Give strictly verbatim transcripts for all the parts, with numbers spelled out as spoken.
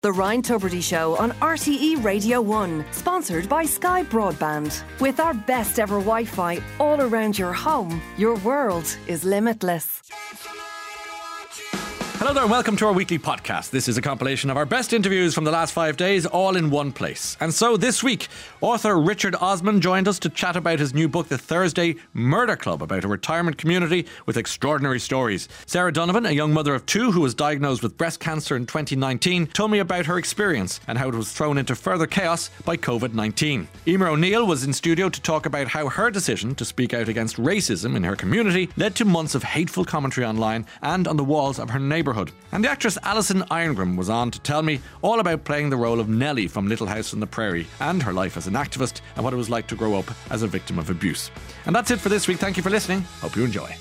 The Ryan Tubridy Show on R T E Radio one, sponsored by Sky Broadband. With our best ever Wi-Fi all around your home, your world is limitless. Hello there and welcome to our weekly podcast. This is a compilation of our best interviews from the last five days, all in one place. And so this week, author Richard Osman joined us to chat about his new book, The Thursday Murder Club, about a retirement community with extraordinary stories. Sarah Donovan, a young mother of two who was diagnosed with breast cancer in twenty nineteen, told me about her experience and how it was thrown into further chaos by covid nineteen. Emer O'Neill was in studio to talk about how her decision to speak out against racism in her community led to months of hateful commentary online and on the walls of her neighbourhood. And the actress Alison Irongram was on to tell me all about playing the role of Nellie from Little House on the Prairie and her life as an activist and what it was like to grow up as a victim of abuse. And that's it for this week. Thank you for listening. Hope you enjoy.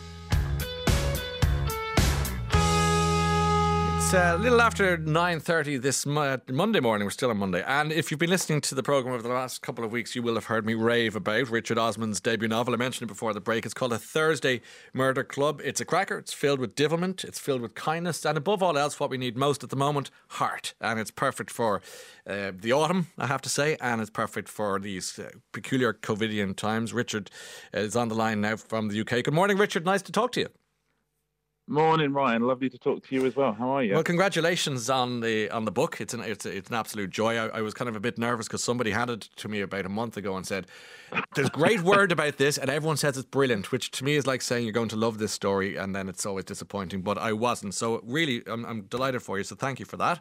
It's a little after nine thirty this mo- Monday morning. We're still on Monday. And if you've been listening to the programme over the last couple of weeks, you will have heard me rave about Richard Osman's debut novel. I mentioned it before the break. It's called A Thursday Murder Club. It's a cracker. It's filled with devilment. It's filled with kindness. And above all else, what we need most at the moment, heart. And it's perfect for uh, the autumn, I have to say. And it's perfect for these uh, peculiar COVIDian times. Richard is on the line now from the U K. Good morning, Richard. Nice to talk to you. Morning, Ryan. Lovely to talk to you as well. How are you? Well, congratulations on the on the book. It's an it's, it's an absolute joy. I, I was kind of a bit nervous because somebody handed it to me about a month ago and said, "There's great word about this, and everyone says it's brilliant." Which to me is like saying you're going to love this story, and then it's always disappointing. But I wasn't. So really, I'm, I'm delighted for you. So thank you for that.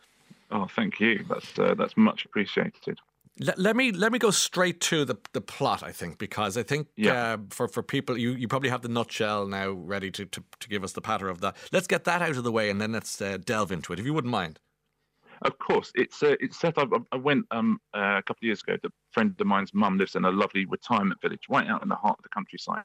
Oh, thank you. That's uh, that's much appreciated. Let, let me let me go straight to the the plot, I think, because I think yeah. uh, for, for people, you, you probably have the nutshell now ready to, to, to give us the patter of that. Let's get that out of the way and then let's uh, delve into it, if you wouldn't mind. Of course. It's uh, it's set up. I went um, uh, a couple of years ago. A friend of mine's mum lives in a lovely retirement village right out in the heart of the countryside.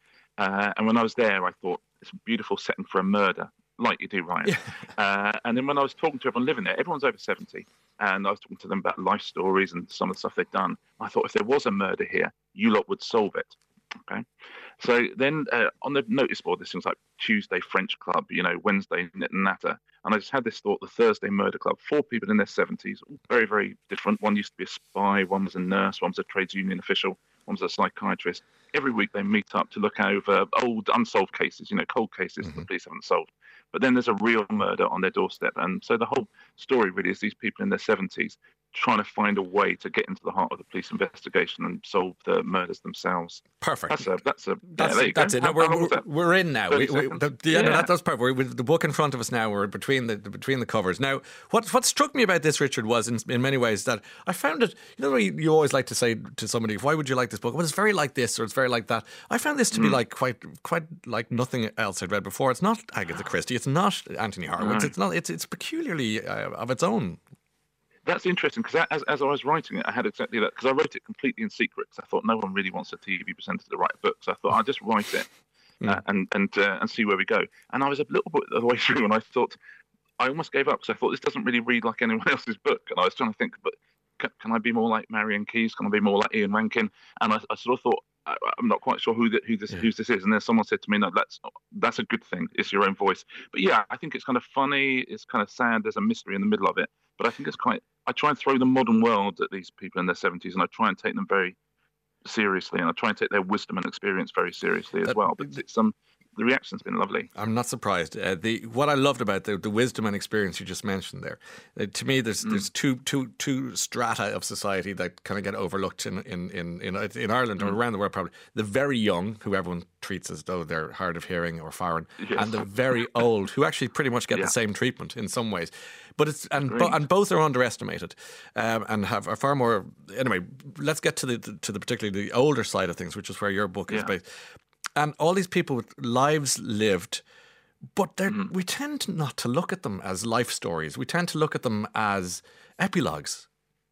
Uh, and when I was there, I thought, it's a beautiful setting for a murder, like you do, Ryan. Yeah. Uh, and then when I was talking to everyone living there, everyone's over seventy. And I was talking to them about life stories and some of the stuff they'd done. I thought, if there was a murder here, you lot would solve it. Okay. So then uh, on the notice board, there's things like Tuesday French Club, you know, Wednesday Knit and Natter. And I just had this thought, the Thursday Murder Club, four people in their seventies, all very, very different. One used to be a spy, one was a nurse, one was a trades union official, one was a psychiatrist. Every week they meet up to look over old unsolved cases, you know, cold cases mm-hmm. that the police haven't solved. But then there's a real murder on their doorstep. And so the whole story really is these people in their seventies trying to find a way to get into the heart of the police investigation and solve the murders themselves. Perfect. That's a, that's a, that's, yeah, there you that's go. it. No, we're, we're, we're in now. We, we, the, the, yeah, that, that's perfect. We're, with the book in front of us now, we're between the, the between the covers. Now, what what struck me about this, Richard, was in, in many ways that I found it, you know, you, you always like to say to somebody, why would you like this book? Well, it's very like this or it's very like that. I found this to mm. be like quite quite like nothing else I'd read before. It's not Agatha Christie. It's not Anthony Horowitz. No. It's not. It's it's peculiarly uh, of its own. That's interesting because as, as I was writing it, I had exactly that because I wrote it completely in secret because I thought no one really wants a T V presenter to write a book. So I thought I'll just write it uh, mm. and and uh, and see where we go. And I was a little bit of the way through and I thought I almost gave up because I thought this doesn't really read like anyone else's book. And I was trying to think, but can, can I be more like Marion Keyes? Can I be more like Ian Rankin? And I, I sort of thought I, I'm not quite sure who the, who this yeah. who this is. And then someone said to me, no, that's that's a good thing. It's your own voice. But yeah, I think it's kind of funny. It's kind of sad. There's a mystery in the middle of it. But I think it's quite. I try and throw the modern world at these people in their seventies, and I try and take them very seriously, and I try and take their wisdom and experience very seriously as that, well. But it's um, the reaction's been lovely. I'm not surprised. Uh, the what I loved about the, the wisdom and experience you just mentioned there, uh, to me, there's mm. there's two two two strata of society that kind of get overlooked in in in in, in Ireland mm. or around the world. Probably the very young, who everyone treats as though they're hard of hearing or foreign, yes. and the very old, who actually pretty much get yeah. the same treatment in some ways. But it's and bo- and both are underestimated, um, and have are far more. Anyway, let's get to the to the particularly the older side of things, which is where your book is yeah. based. And all these people with lives lived, but mm-hmm. we tend not to look at them as life stories. We tend to look at them as epilogues.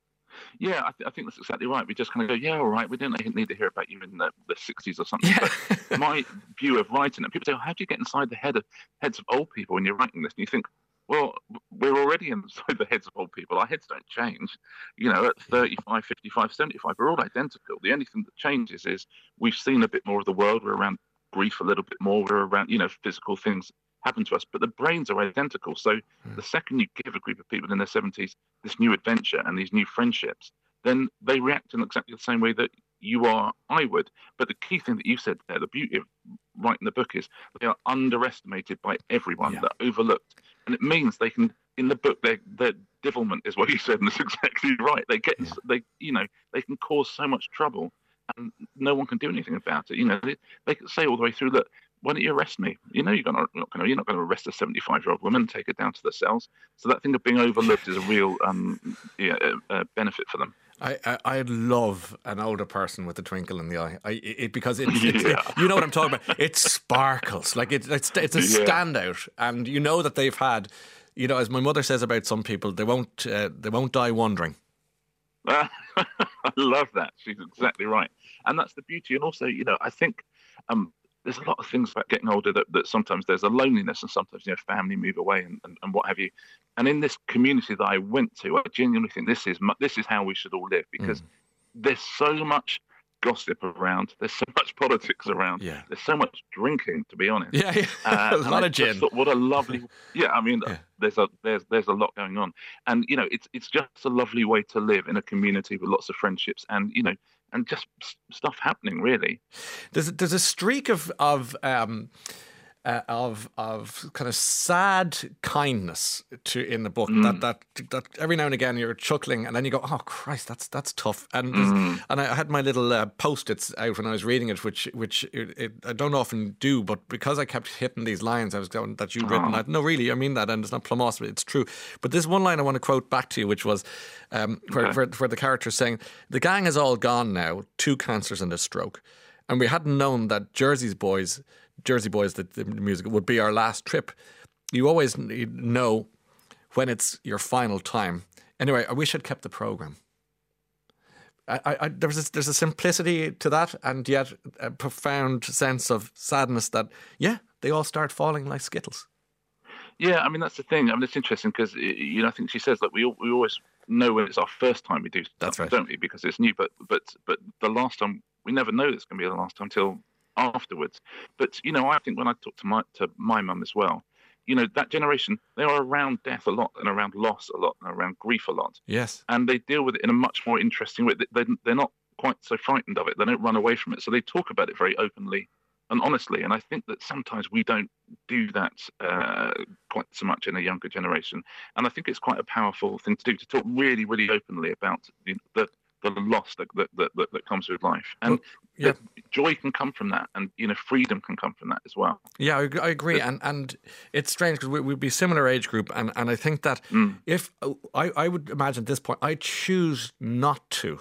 Yeah, I, th- I think that's exactly right. We just kind of go, yeah, all right, we didn't need to hear about you in the, the sixties or something. Yeah. But my view of writing it, people say, oh, how do you get inside the head of heads of old people when you're writing this? And you think, well, we're already inside the heads of old people. Our heads don't change. You know, at thirty-five, fifty-five, seventy-five, we're all identical. The only thing that changes is we've seen a bit more of the world. We're around grief a little bit more. We're around, you know, physical things happen to us, but the brains are identical. So mm. the second you give a group of people in their seventies this new adventure and these new friendships, then they react in exactly the same way that you are, I would. But the key thing that you said there, the beauty of writing the book is they are underestimated by everyone, yeah. they're overlooked. And it means they can, in the book, their their divilment is what you said, and that's exactly right. They get, yeah. they, you know, they can cause so much trouble, and no one can do anything about it. You know, they, they can say all the way through, look, why don't you arrest me? You know, you're gonna, not gonna, you're not going to arrest a seventy-five-year-old woman and take her down to the cells. So that thing of being overlooked is a real um, yeah, uh, benefit for them. I, I I love an older person with a twinkle in the eye. I it, because it, it's, yeah. it, you know what I'm talking about. It sparkles like it, it's it's a yeah. standout, and you know that they've had, you know, as my mother says about some people, they won't uh, they won't die wondering. I love that. She's exactly right, and that's the beauty. And also, you know, I think um, there's a lot of things about getting older that, that sometimes there's a loneliness, and sometimes, you know, family move away and, and, and what have you. And in this community that I went to, I genuinely think this is this is how we should all live, because mm. there's so much gossip around, there's so much politics around, yeah. there's so much drinking, to be honest. Yeah, yeah. Uh, a lot of gin. Thought, what a lovely, yeah. I mean, yeah. there's a there's there's a lot going on, and you know, it's it's just a lovely way to live in a community with lots of friendships, and you know, and just stuff happening. Really, there's there's a streak of of. Um, Uh, of of kind of sad kindness to in the book mm. that, that that every now and again you're chuckling, and then you go, oh Christ, that's that's tough. And mm. and I had my little uh, post-its out when I was reading it, which which it, it, I don't often do, but because I kept hitting these lines, I was going that you'd written. Oh. I, no, really, I mean that, and it's not plumos, but it's true. But this one line I want to quote back to you, which was um, where, okay. where where the character is saying, "The gang is all gone now, two cancers and a stroke, and we hadn't known that Jersey's boys." Jersey Boys, the, the music, would be our last trip. You always know when it's your final time. Anyway, I wish I'd kept the programme. I, I, I, there's, a, there's a simplicity to that, and yet a profound sense of sadness that, yeah, they all start falling like Skittles. Yeah, I mean, that's the thing. I mean, it's interesting because, you know, I think she says that we we always know when it's our first time we do stuff, that's right. don't we? Because it's new, but but but the last time, we never know it's going to be the last time till afterwards. But you know, I think when I talk to my to my mum as well, you know, that generation, they are around death a lot, and around loss a lot, and around grief a lot. Yes. And they deal with it in a much more interesting way. They, they're not quite so frightened of it. They don't run away from it. So they talk about it very openly and honestly. And I think that sometimes we don't do that uh, quite so much in a younger generation. And I think it's quite a powerful thing to do, to talk really, really openly about the, the the loss that that, that that comes with life, and well, yeah. joy can come from that, and you know, freedom can come from that as well. Yeah, I, I agree, and and it's strange because we, we'd be similar age group, and, and I think that mm. if I I would imagine at this point I choose not to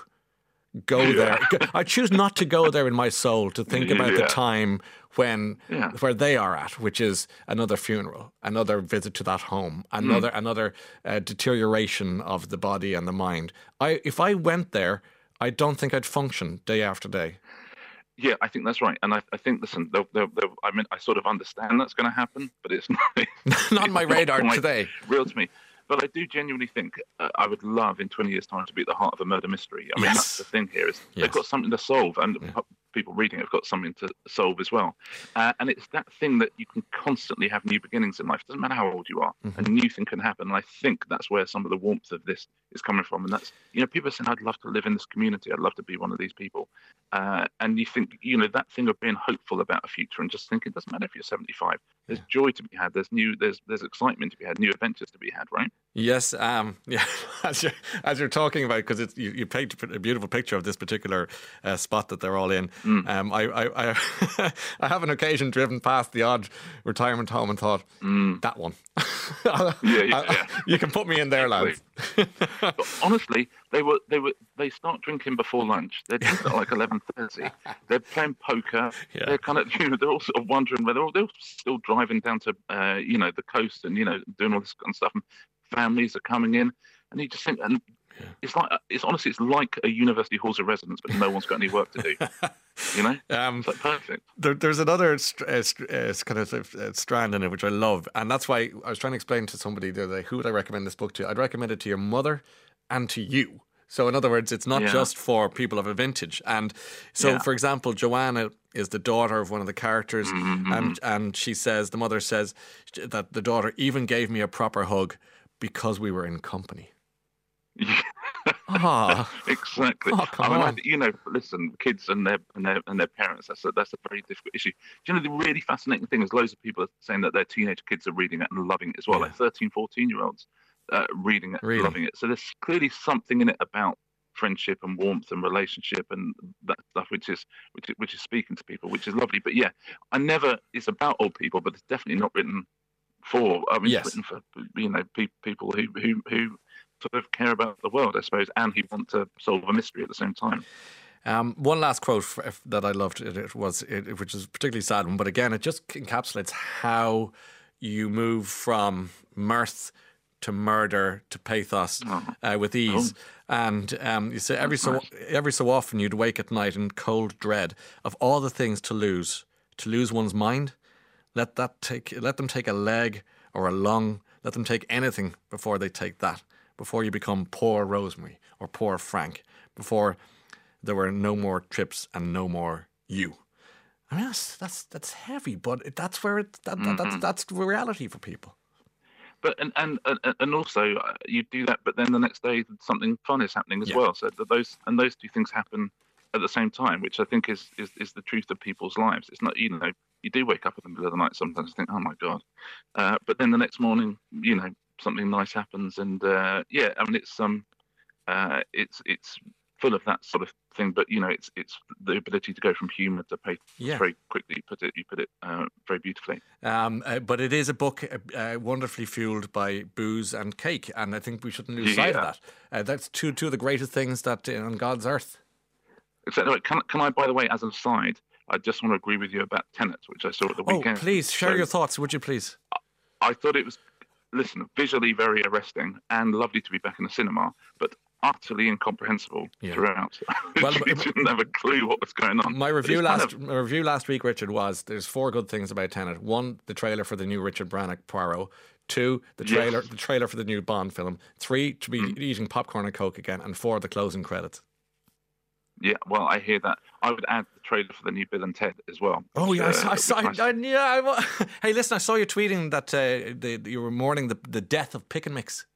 go yeah. there. I choose not to go there in my soul to think about yeah. the time when yeah. where they are at, which is another funeral, another visit to that home, another mm. another uh, deterioration of the body and the mind. I if I went there, I don't think I'd function day after day. Yeah, I think that's right, and I, I think listen, they'll, they'll, they'll, I mean, I sort of understand that's going to happen, but it's not it's not on my radar not today. Real to me. But I do genuinely think uh, I would love in twenty years' time to be at the heart of a murder mystery. I mean, yes. that's the thing here is yes. they've got something to solve, and yeah. people reading it have got something to solve as well. Uh, and it's that thing that you can constantly have new beginnings in life. It doesn't matter how old you are, mm-hmm. a new thing can happen. And I think that's where some of the warmth of this is coming from. And that's, you know, people are saying, I'd love to live in this community. I'd love to be one of these people. Uh, and you think, you know, that thing of being hopeful about a future and just thinking, it doesn't matter if you're seventy-five. There's yeah. joy to be had. There's new, there's there's excitement to be had, new adventures to be had, right? Yes, um, yeah. As you're, as you're talking about, because it's you, you painted a beautiful picture of this particular uh, spot that they're all in. Mm. Um, I, I, I, I have on occasion driven past the odd retirement home and thought, mm. that one. yeah, yeah, yeah. You can put me in there, lads. But honestly, they were they were they start drinking before lunch. They're drinking at like eleven thirty. They're playing poker. Yeah. They're kind of, you know, they're all sort of wondering whether they're, they're still driving down to uh, you know, the coast and, you know, doing all this kind of stuff. And families are coming in, and you just think, and yeah. it's like it's honestly it's like a university halls of residence, but no one's got any work to do. You know, um, it's like perfect. There, there's another st- uh, st- uh, kind of uh, strand in it which I love, and that's why I was trying to explain to somebody the other day, who would I recommend this book to? I'd recommend it to your mother and to you. So in other words, it's not Yeah. just for people of a vintage. And so, Yeah. for example, Joanna is the daughter of one of the characters, Mm-hmm. and and she says, the mother says that the daughter even gave me a proper hug because we were in company. Ah, Exactly. Oh, come I mean, I, on. you know, listen, kids and their and their and their parents. That's a, that's a very difficult issue. Do you know the really fascinating thing is loads of people are saying that their teenage kids are reading it and loving it as well, Yeah. like thirteen, fourteen year olds uh, reading it, Really? and loving it. So there's clearly something in it about friendship and warmth and relationship and that stuff, which is which is, which is speaking to people, which is lovely. But yeah, I never. It's about old people, but it's definitely not written for. I mean, Yes. it's written for you know pe- people who who who. sort of care about the world, I suppose, and he want to solve a mystery at the same time. Um, one last quote f- f- that I loved, it, it was, it, which is a particularly sad one, but again, it just encapsulates how you move from mirth to murder to pathos Oh. uh, with ease. And um, you say every so nice. every so often you'd wake at night in cold dread of all the things to lose. To lose one's mind, let that take let them take a leg or a lung. Let them take anything before they take that. Before you become poor Rosemary or poor Frank. Before there were no more trips and no more you. I mean, that's that's that's heavy, but it, that's where it that, that, that's that's the reality for people. But and and and and also uh, you do that, but then the next day something fun is happening as Yeah. well. So that those and those two things happen at the same time, which I think is is is the truth of people's lives. It's not, you know, you do wake up in the middle of the night sometimes and think, oh my god, uh, but then the next morning, you know, something nice happens, and uh, yeah, I mean it's um uh it's it's full of that sort of thing. But you know, it's it's the ability to go from humour to pathos Yeah. very quickly. You put it you put it uh, very beautifully. Um, uh, but it is a book uh, uh, wonderfully fueled by booze and cake, and I think we shouldn't lose sight of Yeah. that. Uh, that's two two of the greatest things that uh, on God's earth. Except, anyway, can can I, by the way, as an aside, I just want to agree with you about Tenet, which I saw at the Oh, weekend. please share So your thoughts, would you please? I thought it was, listen, visually very arresting and lovely to be back in the cinema, but utterly incomprehensible Yeah. throughout. Well, you didn't have a clue what was going on. My But review it's kind last of- my review last week, Richard, was there's four good things about Tenet. One, the trailer for the new Richard Branagh Poirot. Two, the trailer Yes. the trailer for the new Bond film. Three, to be Mm. eating popcorn and coke again. And four, the closing credits. yeah, well, I hear that. I would add the trailer for the new Bill and Ted as well. Oh which, yeah, I uh, saw. I which saw nice. I, yeah. I, wa- hey, listen, I saw you tweeting that uh, the, you were mourning the, the death of Pick and Mix.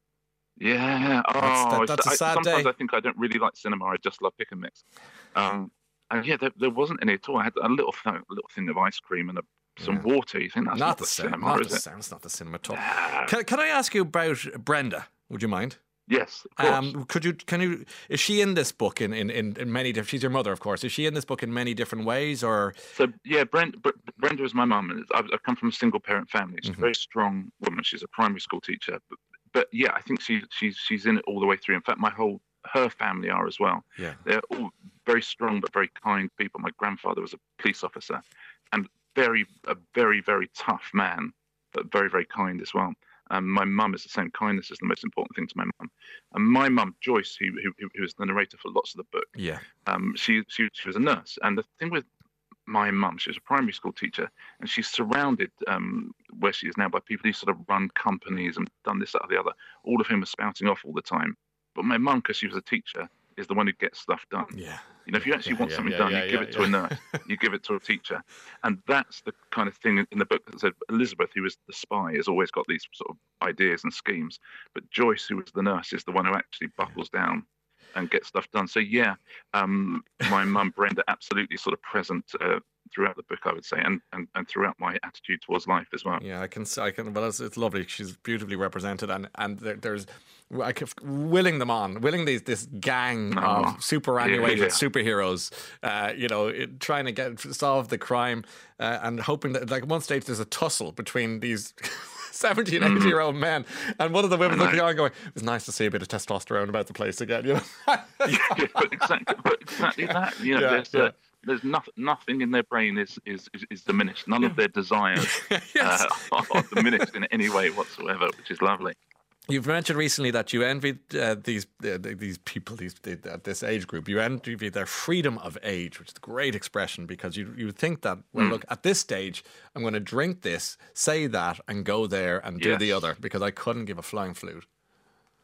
Yeah. Oh, That's- that- that's a I- sad sometimes day. I think I don't really like cinema. I just love pick and mix. Um, and yeah, there, there wasn't any at all. I had a little th- little thing of ice cream and a, some Yeah. water. You think that's Not, not, the the cinema. cinema, Not is the it? cinema. It's not the cinema at all. Ah, Can, can I ask you about Brenda? Would you mind? yes, of course. Um, could you? Can you? Is she in this book in in, in, in many different? She's your mother, of course. Is she in this book in many different ways, or? So yeah, Brenda, Brenda is my mum, and I've, I've come from a single parent family. She's Mhm. a very strong woman. She's a primary school teacher, but, but yeah, I think she she's she's in it all the way through. In fact, my whole her family are as well. Yeah. They're all very strong but very kind people. My grandfather was a police officer, and very a very very tough man, but very very kind as well. Um, my mum is the same. Kindness is the most important thing to my mum. And my mum, Joyce, who, who who was the narrator for lots of the book, Yeah. um, she, she she was a nurse. And the thing with my mum, she was a primary school teacher, and she's surrounded um, where she is now by people who sort of run companies and done this, that, or the other, all of whom are spouting off all the time. But my mum, because she was a teacher, is the one who gets stuff done. Yeah. You know, if you actually Yeah, want yeah, something yeah, done, yeah, you give yeah, it to a yeah. nurse, you give it to a teacher. And that's the kind of thing in the book that said Elizabeth, who is the spy, has always got these sort of ideas and schemes. But Joyce, who was the nurse, is the one who actually buckles down and gets stuff done. So, yeah, um, my mum, Brenda, absolutely sort of present uh, throughout the book, I would say, and, and, and throughout my attitude towards life as well. Yeah, I can. I can. Well, it's, it's lovely. She's beautifully represented, and and there, there's, I keep willing them on, willing these this gang Oh, of superannuated yeah, yeah. superheroes, uh, you know, it- trying to get solve the crime, uh, and hoping that, like, at one stage there's a tussle between these seventy and eighty year old men, and one of the women I know. looking on, going, "It was nice to see a bit of testosterone about the place again," you know. Yeah, but exactly, but exactly that. You know, Yeah, there's yeah. Uh, there's nothing, nothing in their brain is is, is, is diminished. None of their desires Yes. uh, are, are diminished in any way whatsoever, which is lovely. You've mentioned recently that you envied uh, these uh, these people, these at this age group. You envy their freedom of age, which is a great expression, because you you think that, well, Mm. look, at this stage, I'm going to drink this, say that, and go there and do Yes. the other, because I couldn't give a flying flute.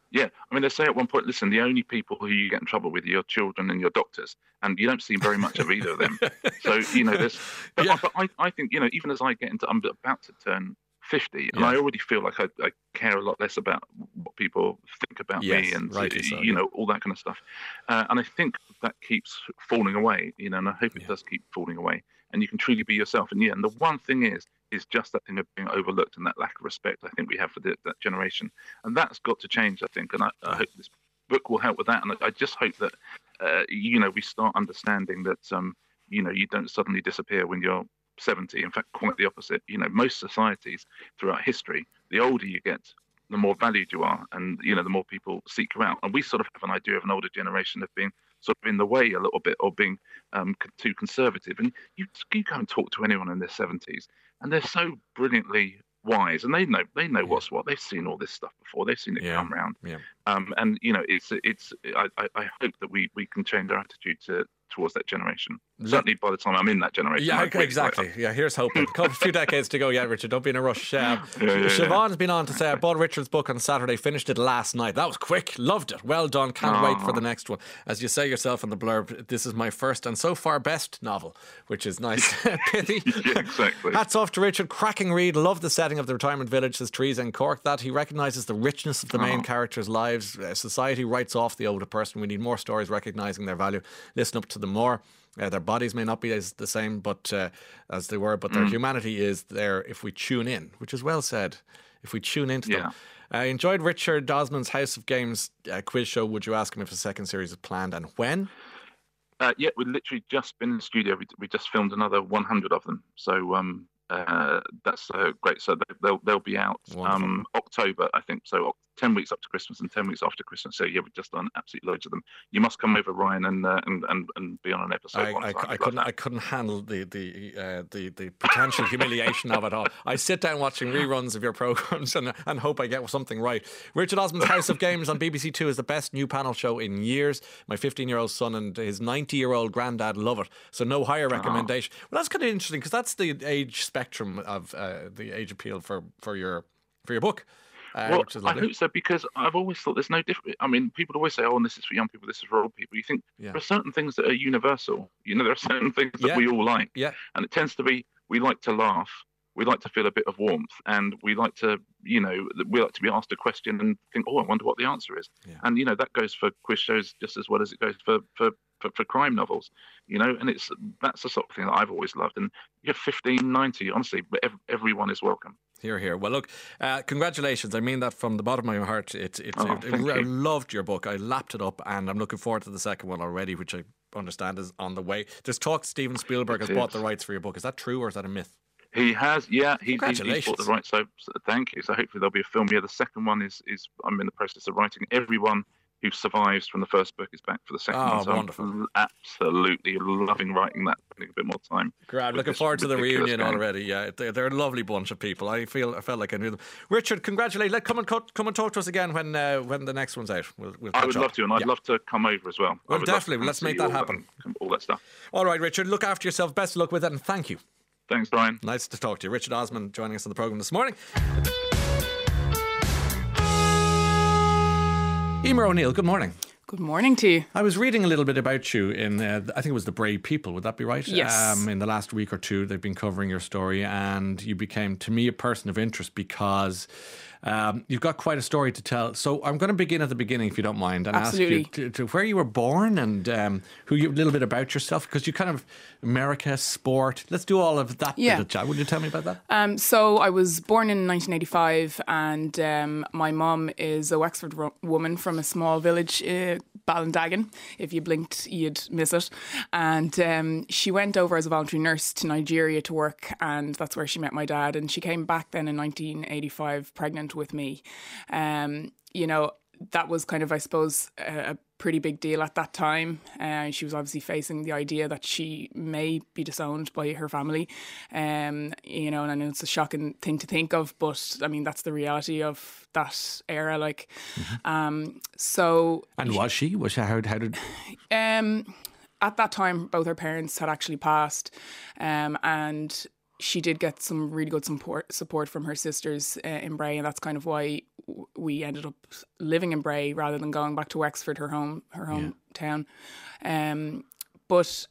Yeah, I mean, they say at one point, listen, the only people who you get in trouble with are your children and your doctors, and you don't see very much of either of them. So, you know, there's, but, Yeah. but I, I think, you know, even as I get into, I'm about to turn fifty, and Yeah. I already feel like I, I care a lot less about what people think about Yes, me and, rightly so, you yeah. know, all that kind of stuff. Uh, and I think that keeps falling away, you know, and I hope it Yeah. does keep falling away. And you can truly be yourself. And yeah, and the one thing is, is just that thing of being overlooked and that lack of respect I think we have for the, that generation. And that's got to change, I think. And I, I hope this book will help with that. And I, I just hope that, uh, you know, we start understanding that, um, you know, you don't suddenly disappear when you're seventy. In fact, quite the opposite. You know, most societies throughout history, the older you get, the more valued you are. And, you know, the more people seek you out. And we sort of have an idea of an older generation of being sort of in the way a little bit or being um, too conservative. And you, you go and talk to anyone in their seventies and they're so brilliantly wise, and they know they know Yeah. what's what. They've seen all this stuff before. They've seen it Yeah. come round. Yeah. Um, and you know, it's it's. I, I, I hope that we, we can change our attitude to towards that generation. Certainly, by the time I'm in that generation. Yeah, I'd really exactly. like- Yeah, here's hoping. A couple- few decades to go yet, Richard. Don't be in a rush. Um, Yeah, yeah, yeah. Siobhan's been on to say, I bought Richard's book on Saturday, finished it last night. That was quick. Loved it. Well done. Can't wait for the next one. As you say yourself in the blurb, this is my first and so far best novel, which is nice. Pithy. Yeah, exactly. Hats off to Richard. Cracking read. Love the setting of the retirement village, says Teresa in Cork. That he recognises the richness of the main characters' lives. Uh, society writes off the older person. We need more stories recognising their value. Listen up to them more. Uh, their bodies may not be as the same, but uh, as they were, but their humanity is there if we tune in, which is well said. If we tune into them. I enjoyed Richard Osman's House of Games uh, quiz show. Would you ask him if a second series is planned and when? Uh, yeah, we've literally just been in the studio. We, we just filmed another one hundred of them. So um, uh, that's uh, great. So they- they'll they'll be out Wonderful. um, October, I think. So ten weeks up to Christmas and ten weeks after Christmas. So yeah, we've just done absolutely loads of them. You must come over, Ryan, and uh, and, and and be on an episode. I, one I, time. I We'd love couldn't that. I couldn't handle the the uh, the the potential humiliation of it all. I sit down watching reruns of your programs and and hope I get something right. Richard Osman's House of Games on B B C Two is the best new panel show in years. My fifteen-year-old son and his ninety-year-old granddad love it. So no higher recommendation. Well, that's kind of interesting because that's the age spectrum of uh, the age appeal for for your for your book. Uh, Well, which is I lovely. hope so, because I've always thought there's no difference. I mean, people always say, "Oh, and this is for young people, this is for old people." You think Yeah. there are certain things that are universal. You know, there are certain things that Yeah. we all like, Yeah. and it tends to be we like to laugh, we like to feel a bit of warmth, and we like to, you know, we like to be asked a question and think, "Oh, I wonder what the answer is." Yeah. And you know, that goes for quiz shows just as well as it goes for for. For, for crime novels, you know, and it's that's the sort of thing that I've always loved. And you're fifteen, ninety, honestly, but ev- everyone is welcome. Here, here. Well, look, uh, congratulations. I mean that from the bottom of my heart. It's, it's, Oh, it, thank I you. loved your book. I lapped it up, and I'm looking forward to the second one already, which I understand is on the way. There's talk Steven Spielberg has It bought is. the rights for your book. Is that true, or is that a myth? He has, yeah, he's, he's, he's Congratulations. bought the right. So, so thank you. So hopefully there'll be a film. Yeah, the second one is is I'm in the process of writing. Everyone who survives from the first book is back for the second Oh, one. So wonderful. I'm absolutely loving writing that. Spending a bit more time. Great. I'm with looking this forward to the ridiculous reunion gang. already. Yeah, they're, they're a lovely bunch of people. I feel I felt like I knew them. Richard, congratulate. Let come and co- come and talk to us again when uh, when the next one's out. We'll, we'll I catch would up. love to, and I'd Yeah. love to come over as well. I Well, would love to definitely. come Let's see make you that all happen. and all that stuff. All right, Richard. Look after yourself. Best of luck with it, and thank you. Thanks, Brian. Nice to talk to you. Richard Osman joining us on the programme this morning. Emer O'Neill, good morning. Good morning to you. I was reading a little bit about you in, uh, I think it was The Brave People, would that be right? Yes. Um, in the last week or two, they've been covering your story, and you became, to me, a person of interest because um, you've got quite a story to tell. So I'm going to begin at the beginning, if you don't mind, and Absolutely. ask you to, to where you were born and um, who you, a little bit about yourself, because you kind of, America, sport, let's do all of that Yeah. bit of chat. Would you tell me about that? Um, so I was born in nineteen eighty-five, and um, my mum is a Wexford ro- woman from a small village, uh, Ballindagan. If you blinked, you'd miss it. And um, she went over as a voluntary nurse to Nigeria to work, and that's where she met my dad. And she came back then in nineteen eighty-five pregnant with me. Um, you know, that was kind of, I suppose, a, a pretty big deal at that time. Uh, she was obviously facing the idea that she may be disowned by her family. Um, you know, and I know it's a shocking thing to think of, but I mean, that's the reality of that era. Like, um, so And was she? Was she, how, how did... um, at that time, both her parents had actually passed, um, and she did get some really good support support from her sisters uh, in Bray, and that's kind of why w- we ended up living in Bray rather than going back to Wexford, her home, her hometown. Yeah. Um, but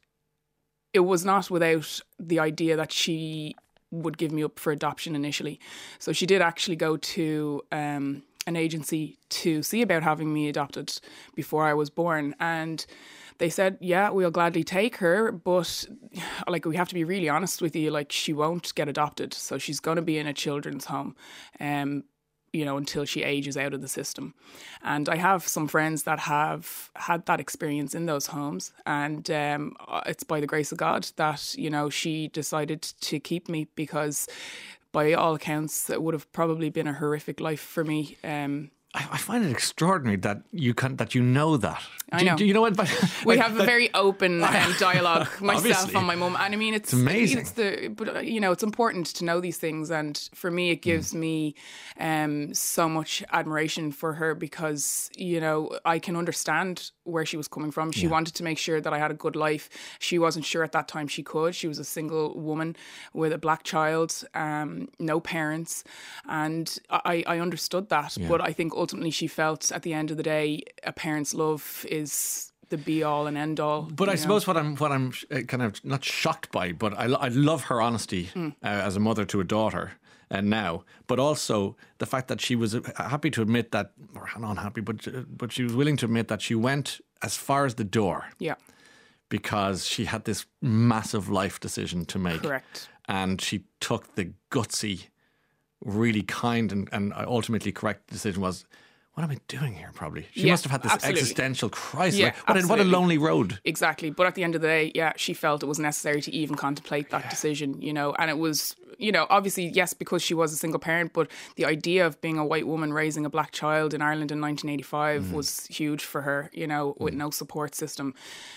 it was not without the idea that she would give me up for adoption initially. So she did actually go to um, an agency to see about having me adopted before I was born. And they said, yeah, we'll gladly take her, but like we have to be really honest with you, like she won't get adopted. So she's going to be in a children's home, um, you know, until she ages out of the system. And I have some friends that have had that experience in those homes. And um, it's by the grace of God that, you know, she decided to keep me because by all accounts, it would have probably been a horrific life for me. Um, I, I find it extraordinary that you can that you know that. I do, know. Do you know what? But, we like, have a like, very open um, dialogue, myself Obviously. and my mum. And I mean, it's, It's amazing. It's the, but uh, you know, it's important to know these things. And for me, it gives mm. me um, so much admiration for her because, you know, I can understand where she was coming from. She yeah. wanted to make sure that I had a good life. She wasn't sure at that time she could. She was a single woman with a black child, um, no parents. And I, I understood that. Yeah. But I think ultimately she felt at the end of the day, a parent's love is the be all and end all. But I know? suppose what I'm what I'm kind of not shocked by, but I, I love her honesty mm. uh, as a mother to a daughter. And uh, now, but also the fact that she was happy to admit that, or not unhappy, but but she was willing to admit that she went as far as the door. Yeah. Because she had this massive life decision to make. Correct. And she took the gutsy, really kind and, and ultimately correct decision was, what am I doing here, probably? She yeah, must have had this absolutely. existential crisis. Yeah, like, what, a, what a lonely road. Exactly. But at the end of the day, yeah, she felt it was necessary to even contemplate that yeah. decision, you know, and it was, you know, obviously, yes, because she was a single parent, but the idea of being a white woman raising a black child in Ireland in nineteen eighty-five mm. was huge for her, you know, with mm. no support system.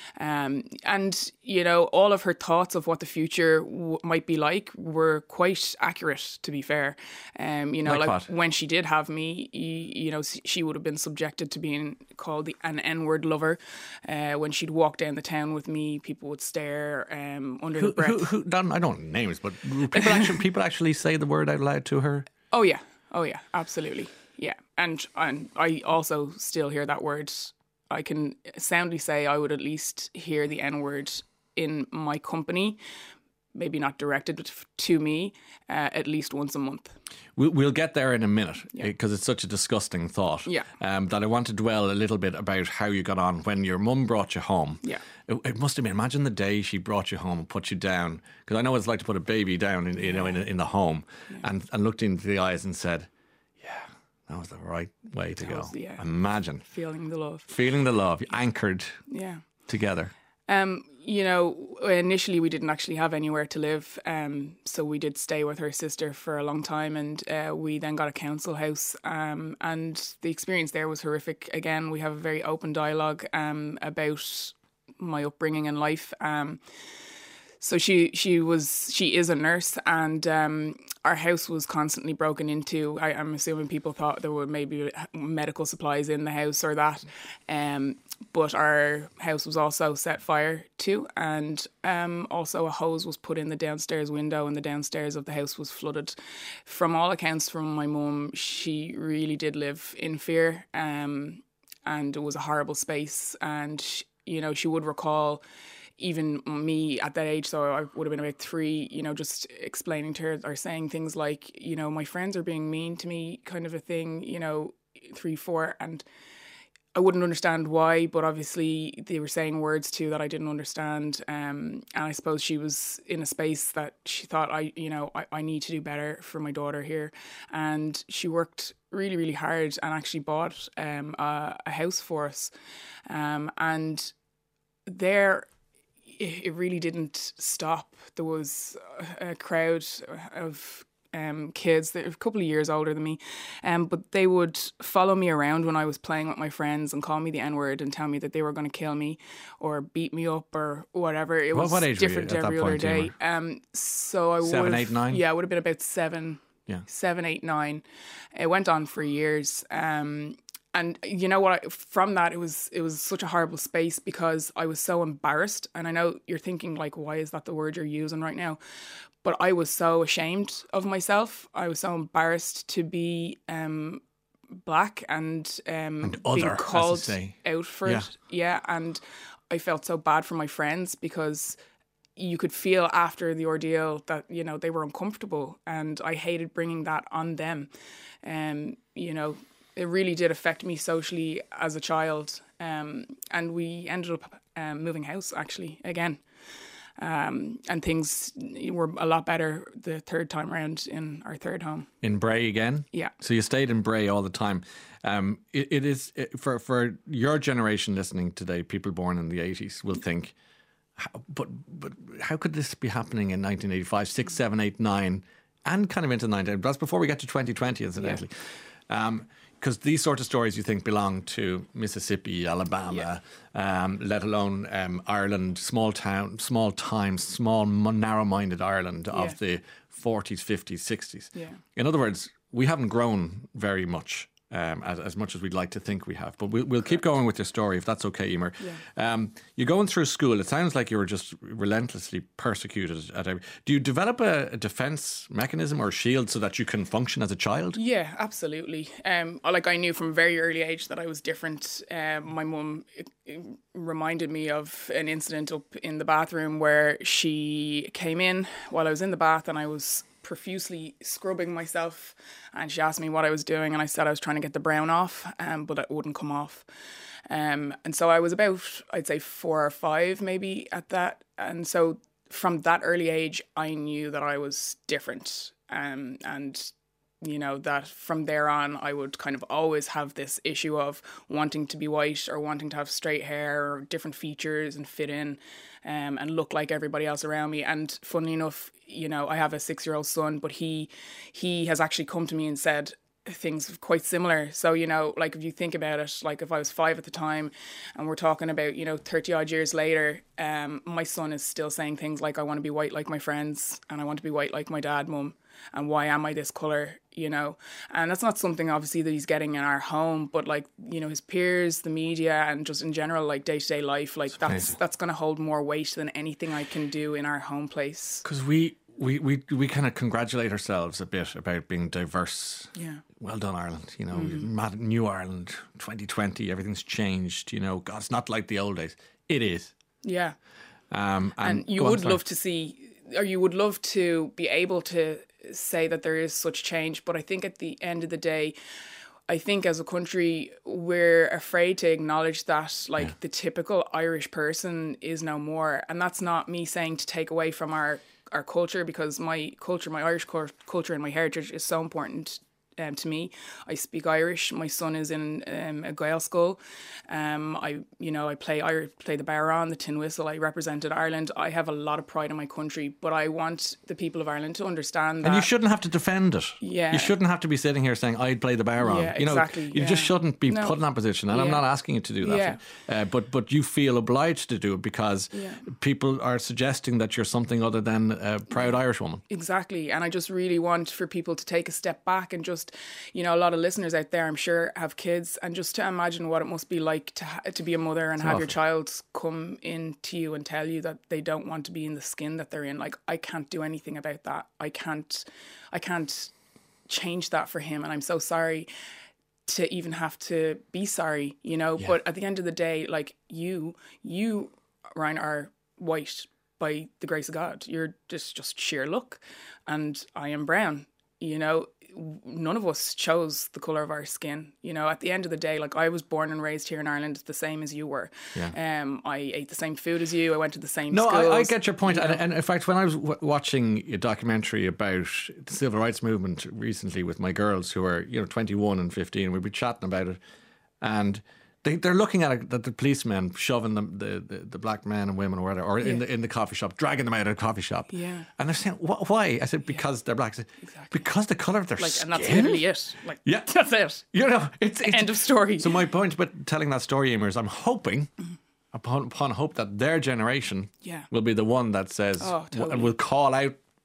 Um, and, you know, all of her thoughts of what the future w- might be like were quite accurate, to be fair. Um, you know, like, like when she did have me, you, you know, she would have been subjected to being called the, an N-word lover. Uh, when she'd walk down the town with me, people would stare um, under who, the breath. Who, who, I don't know names, but people actually, people actually say the word out loud to her? Oh, yeah. Oh, yeah. Absolutely. Yeah. And, and I also still hear that word. I can soundly say I would at least hear the N-word in my company, maybe not directed to me, uh, at least once a month. We'll, we'll get there in a minute because yeah. it's such a disgusting thought. Yeah. Um, that I want to dwell a little bit about how you got on when your mum brought you home. Yeah. It, it must have been, imagine the day she brought you home and put you down, because I know what it's like to put a baby down in, you know, in, in the home yeah. and, and looked into the eyes and said, that was the right way to that go. Was, yeah. Imagine. Feeling the love. Feeling the love. Anchored yeah. together. Um, you know, initially we didn't actually have anywhere to live. Um, so we did stay with her sister for a long time. And uh, we then got a council house. Um, and the experience there was horrific. Again, we have a very open dialogue um, about my upbringing and life. Um, so she she was she is a nurse, and um, our house was constantly broken into. I, I'm assuming people thought there were maybe medical supplies in the house or that, um, but our house was also set fire to, and um, also a hose was put in the downstairs window, and the downstairs of the house was flooded. From all accounts from my mum, she really did live in fear, um, and it was a horrible space. And she, you know, she would recall even me at that age, so I would have been about three, you know, just explaining to her or saying things like, you know, my friends are being mean to me, kind of a thing, you know, three, four. And I wouldn't understand why, but obviously they were saying words too that I didn't understand. Um, and I suppose she was in a space that she thought, I, you know, I, I need to do better for my daughter here. And she worked really, really hard and actually bought um, a, a house for us. Um, and there, it really didn't stop. There was a crowd of um, kids that are a couple of years older than me, um, but they would follow me around when I was playing with my friends and call me the N-word and tell me that they were going to kill me or beat me up or whatever. It what, was what age different were you at every that other point, day. Um, so I seven, would eight, nine. Yeah, I would have been about seven. Yeah, seven, eight, nine. It went on for years. Um, And you know what? I, from that, it was it was such a horrible space because I was so embarrassed. And I know you're thinking, like, why is that the word you're using right now? But I was so ashamed of myself. I was so embarrassed to be um, black and, um, And other, being as they called say. out for Yeah. it. Yeah, and I felt so bad for my friends because you could feel after the ordeal that, you know, they were uncomfortable, and I hated bringing that on them. Um, you know, it really did affect me socially as a child, um, and we ended up um, moving house actually again. Um, and things were a lot better the third time around in our third home. In Bray again? Yeah. So you stayed in Bray all the time. Um, it, it is, it, for, for your generation listening today, people born in the eighties will think, how, but but how could this be happening in nineteen eighty-five, six, seven, eight, nine, and kind of into nineteen? That's before we get to twenty twenty, incidentally. Yeah. Um, because these sort of stories you think belong to Mississippi, Alabama, yeah. um, let alone um, Ireland, small town, small time, small, narrow-minded Ireland of yeah. the forties, fifties, sixties. Yeah. In other words, we haven't grown very much, um, as, as much as we'd like to think we have. But we'll, we'll keep going with your story, if that's okay, Emer. Yeah. Um, you're going through school. It sounds like you were just relentlessly persecuted. At every, do you develop a, a defence mechanism or shield so that you can function as a child? Yeah, absolutely. Um, like I knew from a very early age that I was different. Um, my mum it, it reminded me of an incident up in the bathroom where she came in while I was in the bath and I was profusely scrubbing myself, and she asked me what I was doing, and I said I was trying to get the brown off, um, but it wouldn't come off. Um, and so I was about, I'd say four or five maybe at that. And so from that early age, I knew that I was different. Um, and, you know, that from there on, I would kind of always have this issue of wanting to be white or wanting to have straight hair or different features and fit in um, and look like everybody else around me. And funnily enough, you know, I have a six-year-old son, but he he has actually come to me and said things quite similar. So, you know, like if you think about it, like if I was five at the time and we're talking about, you know, thirty odd years later, um, my son is still saying things like, I want to be white like my friends and I want to be white like my dad, mum. And why am I this colour, you know? And that's not something, obviously, that he's getting in our home, but, like, you know, his peers, the media, and just in general, like, day-to-day life, like, that's that's going to hold more weight than anything I can do in our home place. Because we, we, we, we kind of congratulate ourselves a bit about being diverse. Yeah. Well done, Ireland. You know, Mm-hmm. new Ireland, twenty twenty, everything's changed. You know, God, it's not like the old days. It is. Yeah. Um, and And you go on, would sorry. love to see, or you would love to be able to say that there is such change. But I think at the end of the day, I think as a country, we're afraid to acknowledge that, like, Yeah. the typical Irish person is no more. And that's not me saying to take away from our, our culture, because my culture, my Irish cul- culture and my heritage is so important um, to me. I speak Irish. My son is in um, a Gael school. Um, I, you know, I play I play the Barron, the tin whistle. I represented Ireland. I have a lot of pride in my country, but I want the people of Ireland to understand that. And you shouldn't have to defend it. Yeah. You shouldn't have to be sitting here saying, I'd play the Baron. Yeah, you know, exactly, you just yeah. shouldn't be No. put in that position. And I'm Yeah. not asking you to do that. Yeah. Uh, but but you feel obliged to do it because Yeah. people are suggesting that you're something other than a proud Irish woman. Exactly. And I just really want for people to take a step back and just, you know, a lot of listeners out there, I'm sure, have kids, and just to imagine what it must be like to ha- to be a mother and have your awful. child come in to you and tell you that they don't want to be in the skin that they're in. Like, I can't do anything about that. I can't, I can't change that for him. And I'm so sorry to even have to be sorry, you know, Yeah. but at the end of the day, like you, you, Ryan, are white by the grace of God. You're just, just sheer luck. And I am brown, you know. None of us chose the colour of our skin. You know, at the end of the day, like, I was born and raised here in Ireland the same as you were. Yeah. Um, I ate the same food as you. I went to the same No, schools. I, I get your point. you know. And, and in fact, when I was w- watching a documentary about the civil rights movement recently with my girls who are, you know, twenty-one and fifteen, we'd be chatting about it. And they, they're looking at, it, at the policemen shoving them, the, the, the black men and women or whatever, or in, Yeah. the, in the coffee shop, dragging them out of the coffee shop. Yeah. And they're saying, "Wh- why? I said, because they're black. I said, Exactly. because the colour of their Like, skin. and that's literally it. Like, Yeah. that's it. You know, it's, it's End of story. So my point about telling that story, Emer, is I'm hoping, upon, upon hope, that their generation Yeah. will be the one that says, Oh, totally. and will call out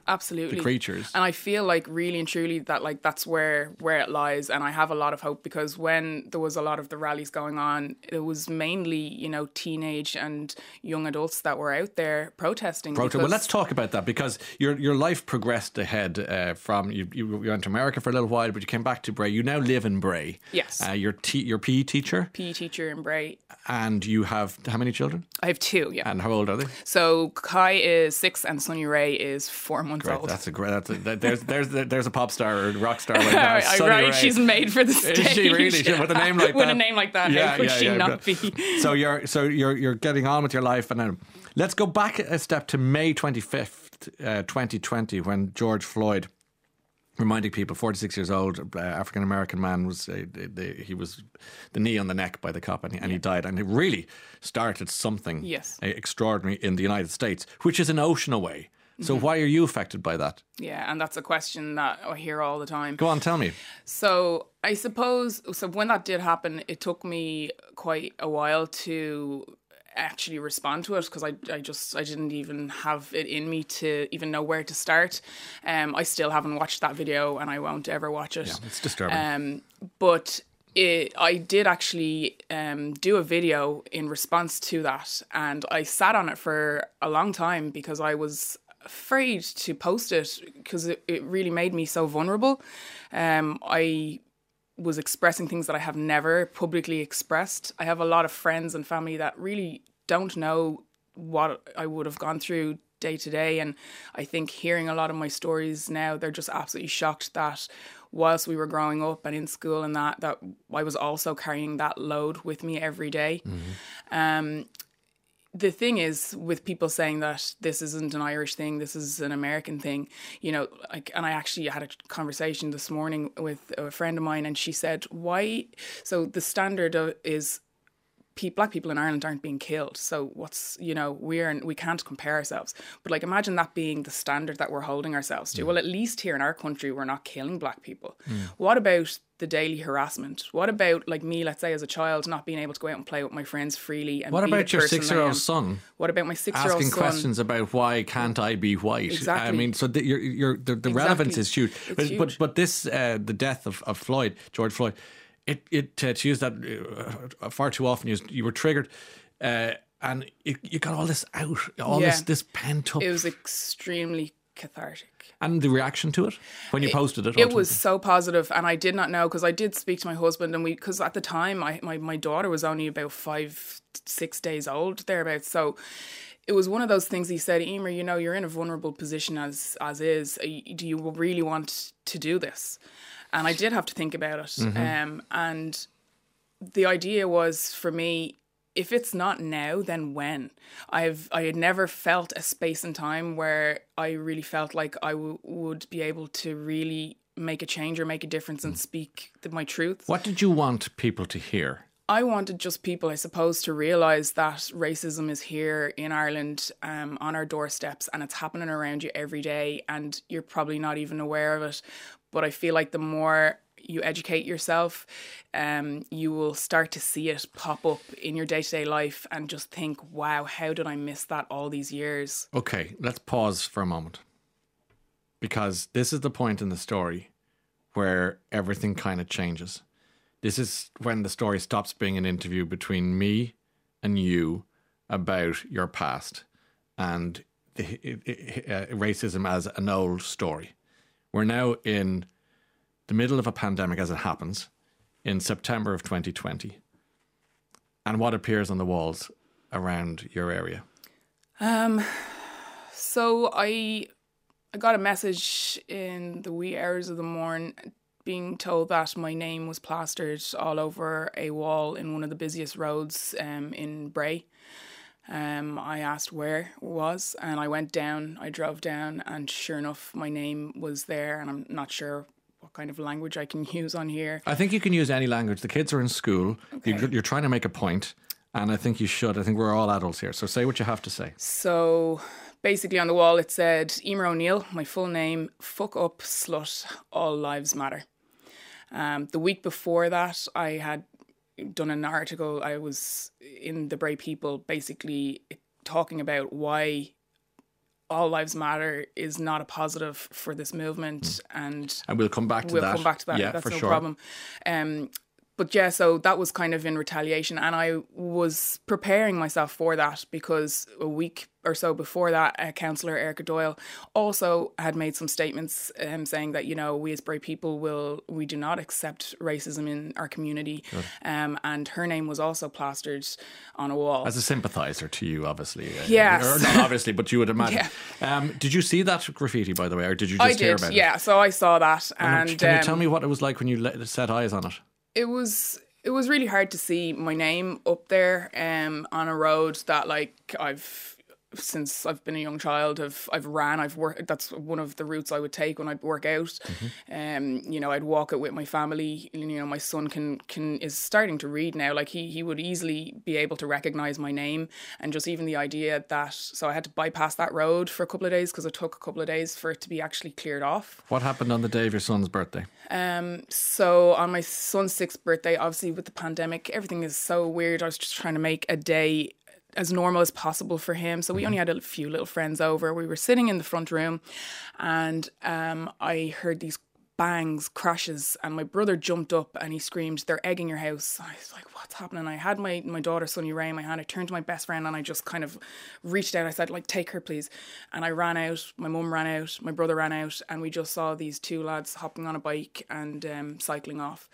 Absolutely. the creatures. And I feel like really and truly that like that's where where it lies, and I have a lot of hope, because when there was a lot of the rallies going on, it was mainly, you know, teenage and young adults that were out there protesting. Proto- well, let's talk about that, because your your life progressed ahead uh, from you, you you went to America for a little while, but you came back to Bray. You now live in Bray. Yes. Uh, you're te- you're P E teacher. P E teacher in Bray. And you have how many children? I have two, yeah. And how old are they? So Kai is six and Sonny Ray is four months Great. old. That's a great. That's a, that, there's there's there's a pop star or rock star right now. I, Sonny right, Ray. she's made for the stage. Is she really? She, with a name like with that. a name like that, Yeah, how could yeah, she yeah, not but- be? So you're so you're you're getting on with your life, and then let's go back a step to May twenty-fifth, uh, twenty twenty, when George Floyd, reminding people, forty-six years old, uh, African American man, was uh, the, the, he was the knee on the neck by the cop, and he, and he died, and it really started something Yes. uh, extraordinary in the United States, which is an ocean away. So why are you affected by that? Yeah, and that's a question that I hear all the time. Go on, tell me. So I suppose, so when that did happen, it took me quite a while to actually respond to it, because I, I just, I didn't even have it in me to even know where to start. Um, I still haven't watched that video, and I won't ever watch it. Yeah, it's disturbing. Um, but it, I did actually um, do a video in response to that, and I sat on it for a long time because I was afraid to post it, because it, it really made me so vulnerable. Um, I was expressing things that I have never publicly expressed. I have a lot of friends and family that really don't know what I would have gone through day to day. And I think hearing a lot of my stories now, they're just absolutely shocked that whilst we were growing up and in school and that, that I was also carrying that load with me every day. Mm-hmm. Um, the thing is, with people saying that this isn't an Irish thing, this is an American thing, you know, like, and I actually had a conversation this morning with a friend of mine, and she said, why? So the standard of, is pe- black people in Ireland aren't being killed. So what's, you know, we're, in, we can't compare ourselves. But like, imagine that being the standard that we're holding ourselves to. Mm. Well, at least here in our country, we're not killing black people. Mm. What about the daily harassment? What about, like me, let's say as a child, not being able to go out and play with my friends freely? And what be about the your person six-year-old I son? What about my six-year-old son? Asking questions about why can't I be white? Exactly. I mean, so the, you're, you're, the, the Exactly. relevance is huge. It's But, huge. but but this, uh, the death of, of Floyd, George Floyd, it it uh, to use that uh, far too often used, you were triggered, uh, and it, you got all this out, all Yeah. this this pent up. It was extremely cathartic. And the reaction to it when you posted it? It was so positive, and I did not know, because I did speak to my husband, and we, because at the time I, my, my daughter was only about five, six days old, thereabouts. So it was one of those things. He said, Emer, you know, you're in a vulnerable position as as is. Do you really want to do this? And I did have to think about it. Mm-hmm. Um, and the idea was, for me, if it's not now, then when? I've I had never felt a space and time where I really felt like I w- would be able to really make a change or make a difference and speak the, my truth. What did you want people to hear? I wanted just people, I suppose, to realise that racism is here in Ireland, um, on our doorsteps, and it's happening around you every day, and you're probably not even aware of it. But I feel like the more you educate yourself, um, you will start to see it pop up in your day-to-day life and just think, wow, how did I miss that all these years? Okay, let's pause for a moment, because this is the point in the story where everything kind of changes. This is when the story stops being an interview between me and you about your past and the, uh, racism as an old story. We're now in the middle of a pandemic, as it happens, in September of twenty twenty. And what appears on the walls around your area? Um, so I I got a message in the wee hours of the morn being told that my name was plastered all over a wall in one of the busiest roads um, in Bray. Um, I asked where it was, and I went down, I drove down, and sure enough, my name was there, and I'm not sure what kind of language I can use on here. I think you can use any language. The kids are in school. Okay. You're, you're trying to make a point, and I think you should. I think we're all adults here, so say what you have to say. So basically on the wall it said, Emer O'Neill, my full name, fuck up, slut, all lives matter. Um, the week before that, I had done an article. I was in the Bray People basically talking about why All Lives Matter is not a positive for this movement, mm. and and we'll come back to we'll that. We'll come back to that. Yeah, that's for no sure. problem. Um, But yeah, so that was kind of in retaliation, and I was preparing myself for that because a week or so before that, uh, Councillor Erica Doyle also had made some statements um, saying that, you know, we as Bray people will, we do not accept racism in our community. Um, and her name was also plastered on a wall. As a sympathiser to you, obviously. Yes. Or not obviously, but you would imagine. Yeah. Um, did you see that graffiti, by the way, or did you just I hear did, about yeah. it? So I saw that. And, and Can um, you tell me what it was like when you let, set eyes on it? It was it was really hard to see my name up there um, on a road that, like, I've since I've been a young child, I've I've ran, I've worked. That's one of the routes I would take when I'd work out. Mm-hmm. Um, you know, I'd walk it with my family. You know, my son can can is starting to read now. Like he he would easily be able to recognise my name, and just even the idea that. So I had to bypass that road for a couple of days because it took a couple of days for it to be actually cleared off. What happened on the day of your son's birthday? Um, so on my son's sixth birthday, obviously with the pandemic, everything is so weird. I was just trying to make a day as normal as possible for him. So we only had a few little friends over. We were sitting in the front room, and um, I heard these bangs, crashes, and my brother jumped up and he screamed, "They're egging your house." I was like, what's happening? I had my, my daughter Sunny Ray in my hand. I turned to my best friend and I just kind of reached out. I said, like, take her please. And I ran out, my mum ran out, my brother ran out, and we just saw these two lads hopping on a bike and um, cycling off.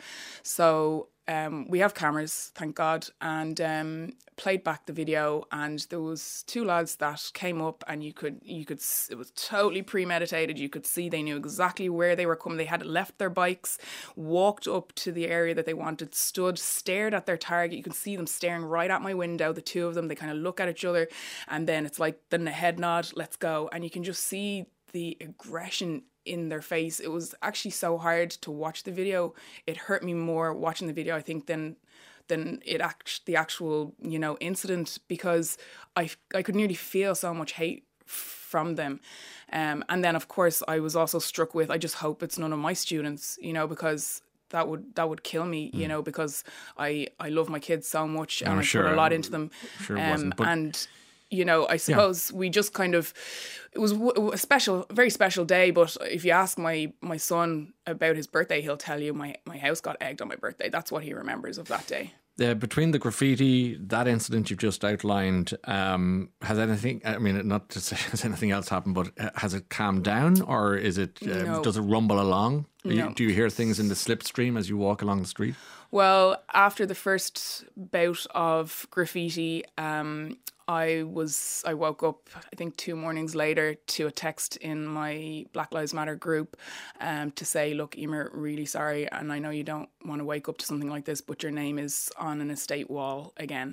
So Um, we have cameras, thank God, and um, played back the video, and there was two lads that came up, and you could, you could, it was totally premeditated. You could see they knew exactly where they were coming. They had left their bikes, walked up to the area that they wanted, stood, stared at their target. You could see them staring right at my window, the two of them. They kind of look at each other, and then it's like, then a head nod, let's go. And you can just see the aggression in their face. It was actually so hard to watch the video. It hurt me more watching the video, I think, than than it act the actual, you know, incident, because I I could nearly feel so much hate from them. Um, and then of course I was also struck with, I just hope it's none of my students, you know, because that would that would kill me, you mm. know, because I I love my kids so much, and I'm I sure, put a lot into them. Sure it um, wasn't, but and you know, I suppose yeah. we just kind of, it was a special, very special day. But if you ask my, my son about his birthday, he'll tell you my, my house got egged on my birthday. That's what he remembers of that day. Uh, between the graffiti, that incident you've just outlined, um, has anything, I mean, not to say has anything else happened, but has it calmed down, or is it, uh, no. does it rumble along? No. You, do you hear things in the slipstream as you walk along the street? Well, after the first bout of graffiti, um, I was I woke up, I think, two mornings later to a text in my Black Lives Matter group um, to say, look, Emer, really sorry, and I know you don't want to wake up to something like this, but your name is on an estate wall again.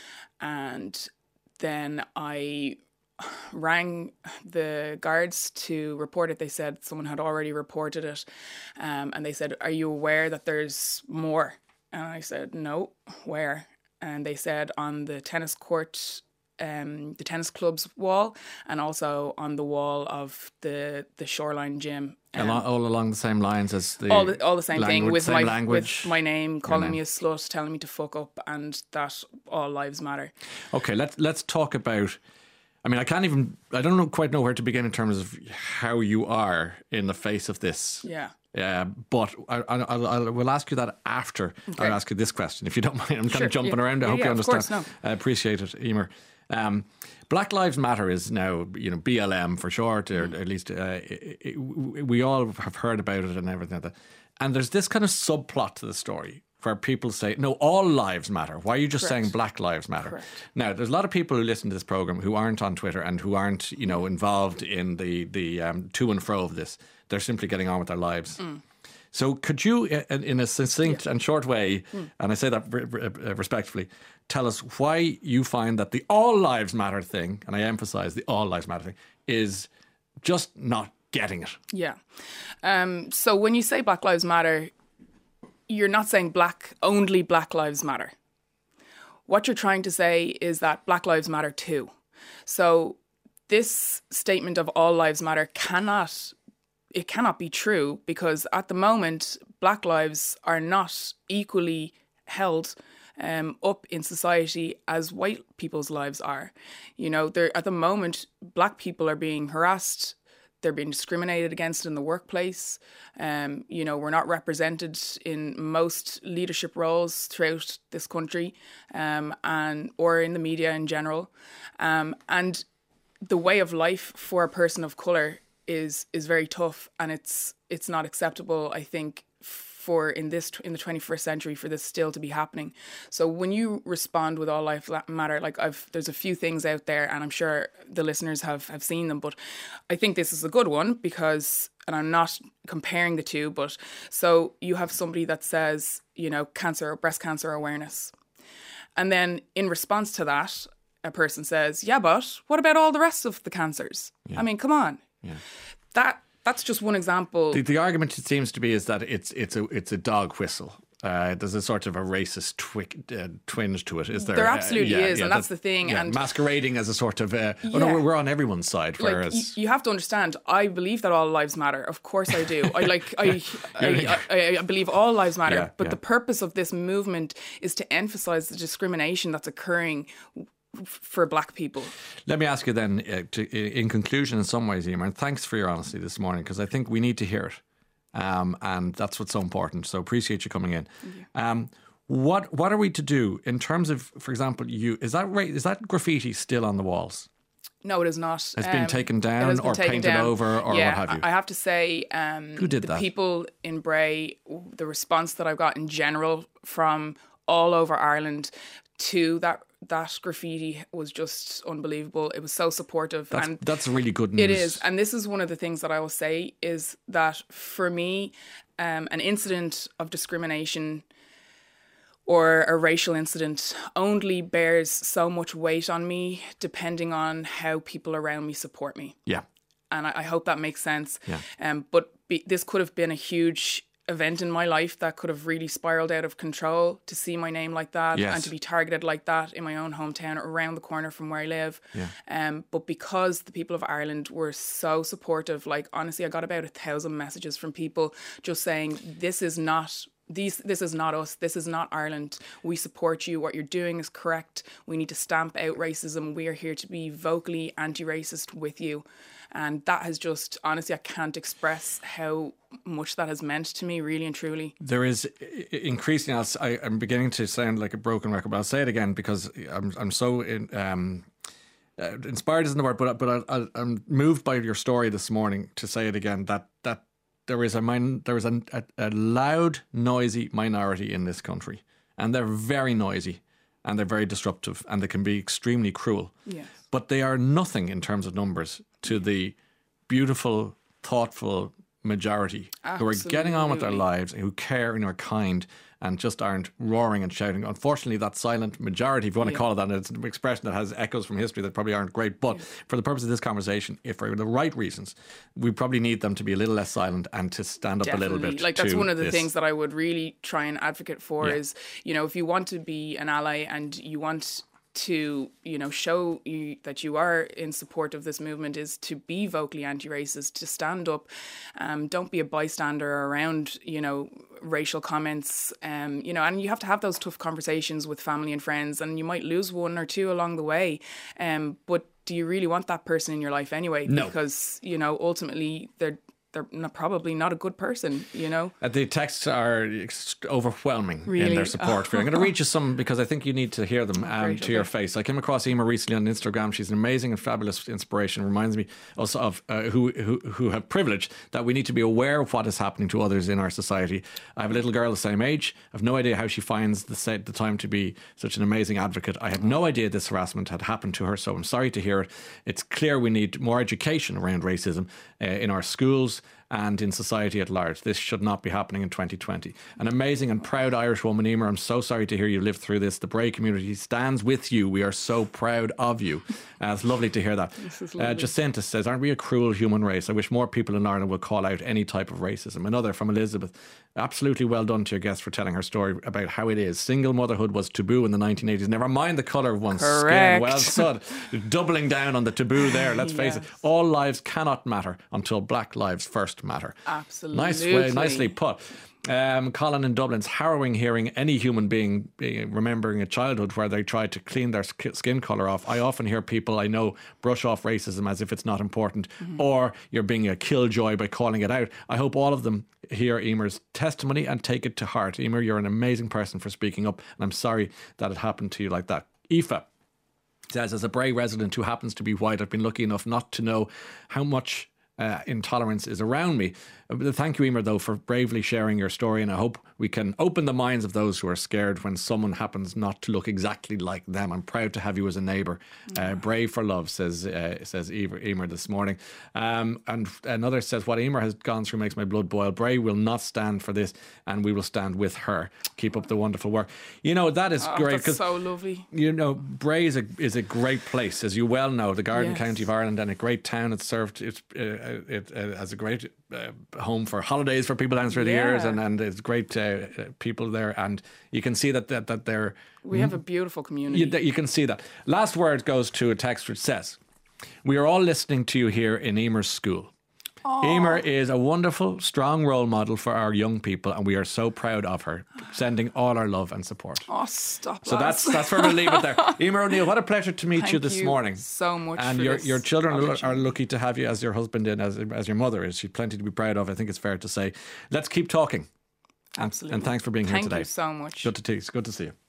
And then I rang the guards to report it. They said someone had already reported it, um, and they said, are you aware that there's more? And I said, no, where? And they said on the tennis court, um, the tennis club's wall, and also on the wall of the the Shoreline gym. Um, all, all along the same lines as the all the, all the same language, thing with same my language, with my name, calling name. me a slut, telling me to fuck up, and that all lives matter. Okay, let's let's talk about. I mean, I can't even. I don't know, quite know where to begin in terms of how you are in the face of this. Yeah. Yeah, uh, but I, I, I'll, I'll we'll ask you that after okay. I'll ask you this question, if you don't mind. I'm sure, kind of jumping yeah. around. I yeah, hope yeah, you understand. Of course, no. I appreciate it, Emer. Um, Black Lives Matter is now, you know, B L M for short, or mm. at least uh, it, it, we all have heard about it and everything like that. And there's this kind of subplot to the story where people say, no, all lives matter. Why are you just Correct. saying Black Lives Matter? Correct. Now, there's a lot of people who listen to this program who aren't on Twitter and who aren't, you know, involved in the, the um, to and fro of this. They're simply getting on with their lives. Mm. So could you, in a succinct yeah. and short way, mm. and I say that respectfully, tell us why you find that the all lives matter thing, and I emphasise the all lives matter thing, is just not getting it? Yeah. Um, so when you say Black Lives Matter, you're not saying black, only Black Lives Matter. What you're trying to say is that Black Lives Matter too. So this statement of all lives matter cannot... it cannot be true, because at the moment, Black lives are not equally held um, up in society as white people's lives are. You know, they're, at the moment, black people are being harassed. They're being discriminated against in the workplace. Um, you know, we're not represented in most leadership roles throughout this country, um, and or in the media in general. Um, and the way of life for a person of colour is is very tough, and it's it's not acceptable, I think, for in this in the twenty-first century for this still to be happening. So when you respond with All Life Matter, like I've there's a few things out there, and I'm sure the listeners have have seen them, but I think this is a good one because, and I'm not comparing the two, but so you have somebody that says, you know, cancer, breast cancer awareness, and then in response to that, a person says, yeah, but what about all the rest of the cancers? Yeah. I mean, come on. Yeah. That that's just one example. The, the argument, it seems to be, is that it's it's a it's a dog whistle. Uh, there's a sort of a racist twi- uh, twinge to it, is there? There absolutely uh, yeah, is, yeah, and that's the thing. Yeah, and masquerading as a sort of, uh, yeah. oh no, we're on everyone's side. Like, whereas y- you have to understand, I believe that all lives matter. Of course I do. I like I I, I, I believe all lives matter. Yeah, but yeah. the purpose of this movement is to emphasise the discrimination that's occurring for black people. Let me ask you then, uh, to, in conclusion, in some ways, Emer, and thanks for your honesty this morning, because I think we need to hear it, um, and that's what's so important. So appreciate you coming in. Um, what what are we to do in terms of, for example, you is that right? Is that graffiti still on the walls? No, it is not. It's been um, taken down it been or taken painted down. over or yeah, what have you? I have to say, um, Who did the that? people in Bray, the response that I've got in general from all over Ireland to that that graffiti was just unbelievable. It was so supportive. That's, and that's really good news. It is. And this is one of the things that I will say is that for me, um, an incident of discrimination or a racial incident only bears so much weight on me depending on how people around me support me. Yeah. And I, I hope that makes sense. Yeah. Um, but be, this could have been a huge event in my life that could have really spiraled out of control to see my name like that Yes. and to be targeted like that in my own hometown around the corner from where I live. Yeah. Um, but because the people of Ireland were so supportive, like honestly, I got about a thousand messages from people just saying, this is not These, this is not us. This is not Ireland. We support you. What you're doing is correct. We need to stamp out racism. We are here to be vocally anti-racist with you. And that has just, honestly, I can't express how much that has meant to me, really and truly. There is increasing, I'll, I, I'm beginning to sound like a broken record, but I'll say it again because I'm I'm so in, um, uh, inspired isn't the word, but, but I, I, I'm moved by your story this morning to say it again, that that there is a min, there is a, a, a loud, noisy minority in this country, and they're very noisy, and they're very disruptive, and they can be extremely cruel. Yes. But they are nothing in terms of numbers to the beautiful, thoughtful majority Absolutely. who are getting on with their lives, who care and are kind, and just aren't roaring and shouting. Unfortunately, that silent majority, if you want to Yeah. call it that, it's an expression that has echoes from history that probably aren't great. But Yeah. for the purpose of this conversation, if for the right reasons, we probably need them to be a little less silent and to stand up Definitely. a little bit. Like that's to one of the this. things that I would really try and advocate for Yeah. is, you know, if you want to be an ally and you want to, you know, show you that you are in support of this movement, is to be vocally anti-racist, to stand up. Um, don't be a bystander around, you know, racial comments. Um, you know, and you have to have those tough conversations with family and friends, and you might lose one or two along the way. Um, but do you really want that person in your life anyway? No. Because, you know, ultimately they're they're not, probably not a good person, you know? Uh, the texts are ex- overwhelming Really? in their support for you. I'm going to read you some because I think you need to hear them um, Great, to okay. your face. I came across Emer recently on Instagram. She's an amazing and fabulous inspiration. Reminds me also of uh, who, who who have privilege, that we need to be aware of what is happening to others in our society. I have a little girl the same age. I have no idea how she finds the, sa- the time to be such an amazing advocate. I had no idea this harassment had happened to her, so I'm sorry to hear it. It's clear we need more education around racism uh, in our schools and in society at large. This should not be happening in twenty twenty. An amazing and proud Irish woman, Emer. I'm so sorry to hear you lived through this. The Bray community stands with you. We are so proud of you. Uh, it's lovely to hear that. Uh, Jacinta says, aren't we a cruel human race? I wish more people in Ireland would call out any type of racism. Another from Elizabeth. Absolutely well done to your guest for telling her story about how it is. Single motherhood was taboo in the nineteen eighties. Never mind the colour of one's Correct. skin. Well said. Doubling down on the taboo there. Let's face Yes. it. All lives cannot matter until black lives first first matter. Absolutely. Nice way, nicely put. Um, Colin in Dublin's harrowing hearing any human being being, remembering a childhood where they tried to clean their sk- skin colour off. I often hear people I know brush off racism as if it's not important, mm-hmm. or you're being a killjoy by calling it out. I hope all of them hear Emer's testimony and take it to heart. Emer, you're an amazing person for speaking up, and I'm sorry that it happened to you like that. Aoife says, as a Bray resident who happens to be white, I've been lucky enough not to know how much Uh, intolerance is around me. Uh, thank you, Emer, though, for bravely sharing your story, and I hope we can open the minds of those who are scared when someone happens not to look exactly like them. I'm proud to have you as a neighbour. Uh, brave for love, says uh, says Emer this morning. Um, and another says, what Emer has gone through makes my blood boil. Bray will not stand for this, and we will stand with her. Keep up the wonderful work. You know, that is oh, great. That's so lovely. You know, Bray is a, is a great place, as you well know, the Garden Yes. County of Ireland, and a great town. It's served, it's uh, it uh, as a great uh, home for holidays for people down through the Yeah. years, and, and it's great uh, people there, and you can see that that, that they're We have a beautiful community. you, you can see that. Last word goes to a text which says, we are all listening to you here in Emer's school. Emer is a wonderful, strong role model for our young people, and we are so proud of her. Sending all our love and support. Oh, stop! So lads. that's that's where we'll leave it there. Emer O'Neill, what a pleasure to meet Thank you this you morning. so much And for your this your children opportunity. are lucky to have you as your husband and as as your mother is. She's plenty to be proud of. I think it's fair to say. Let's keep talking. And, Absolutely. and thanks for being Thank here today. you so much. Good to see you. It's good to see you.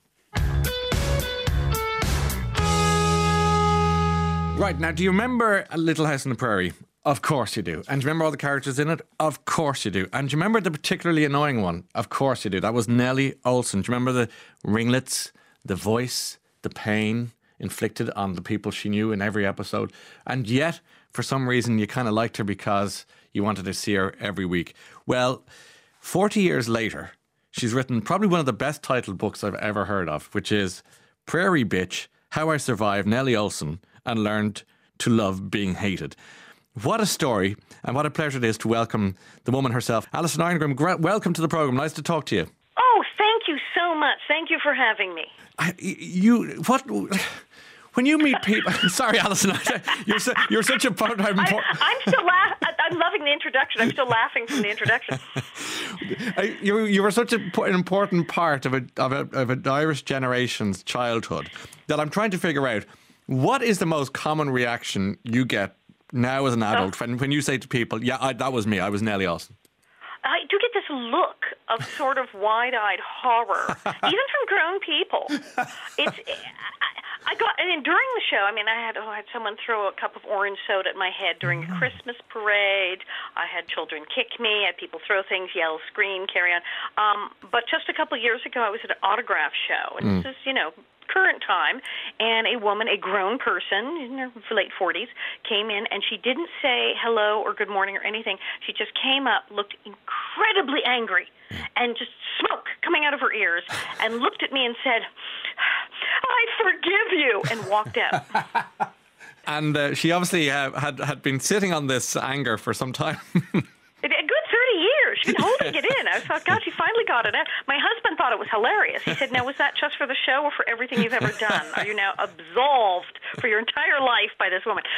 Right, now, do you remember A Little House on the Prairie? Of course you do. And do you remember all the characters in it? Of course you do. And do you remember the particularly annoying one? Of course you do. That was Nellie Olsen. Do you remember the ringlets, the voice, the pain inflicted on the people she knew in every episode? And yet, for some reason, you kind of liked her because you wanted to see her every week. Well, forty years later, she's written probably one of the best titled books I've ever heard of, which is Prairie Bitch, How I Survived Nellie Olsen and Learned to Love Being Hated. What a story, and what a pleasure it is to welcome the woman herself. Alison Irongram, gra- welcome to the programme. Nice to talk to you. Oh, thank you so much. Thank you for having me. I, you, what... When you meet people... Sorry, Alison. You're, so, you're such a... I'm, I, I'm still laughing. I'm loving the introduction. I'm still laughing from the introduction. you, you were such a, an important part of a, of, a, of an Irish generation's childhood that I'm trying to figure out, what is the most common reaction you get now as an adult oh. when, when you say to people, yeah, I, that was me, I was Nellie Olsen? I do get this look of sort of wide-eyed horror, even from grown people. It's... I got, and during the show, I mean, I had oh, I had someone throw a cup of orange soda at my head during a Christmas parade. I had children kick me. I had people throw things, yell, scream, carry on. Um, but just a couple of years ago, I was at an autograph show, and mm. this is, you know, current time, and a woman, a grown person in her late forties, came in, and she didn't say hello or good morning or anything. She just came up, looked incredibly angry, and just smoke coming out of her ears, and looked at me and said, I forgive you, and walked out. And uh, she obviously uh, had, had been sitting on this anger for some time. A good thirty years. She's been holding it in. I thought, God, she finally got it out. My husband thought it was hilarious. He said, now, was that just for the show or for everything you've ever done? Are you now absolved for your entire life by this woman?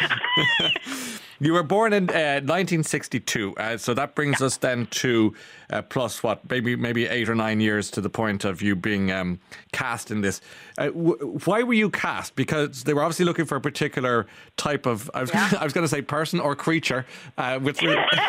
You were born in uh, nineteen sixty-two, uh, so that brings yeah. us then to uh, plus what, maybe maybe eight or nine years to the point of you being um, cast in this. Uh, w- why were you cast? Because they were obviously looking for a particular type of, I was yeah. gonna, I was going to say person or creature. Uh, with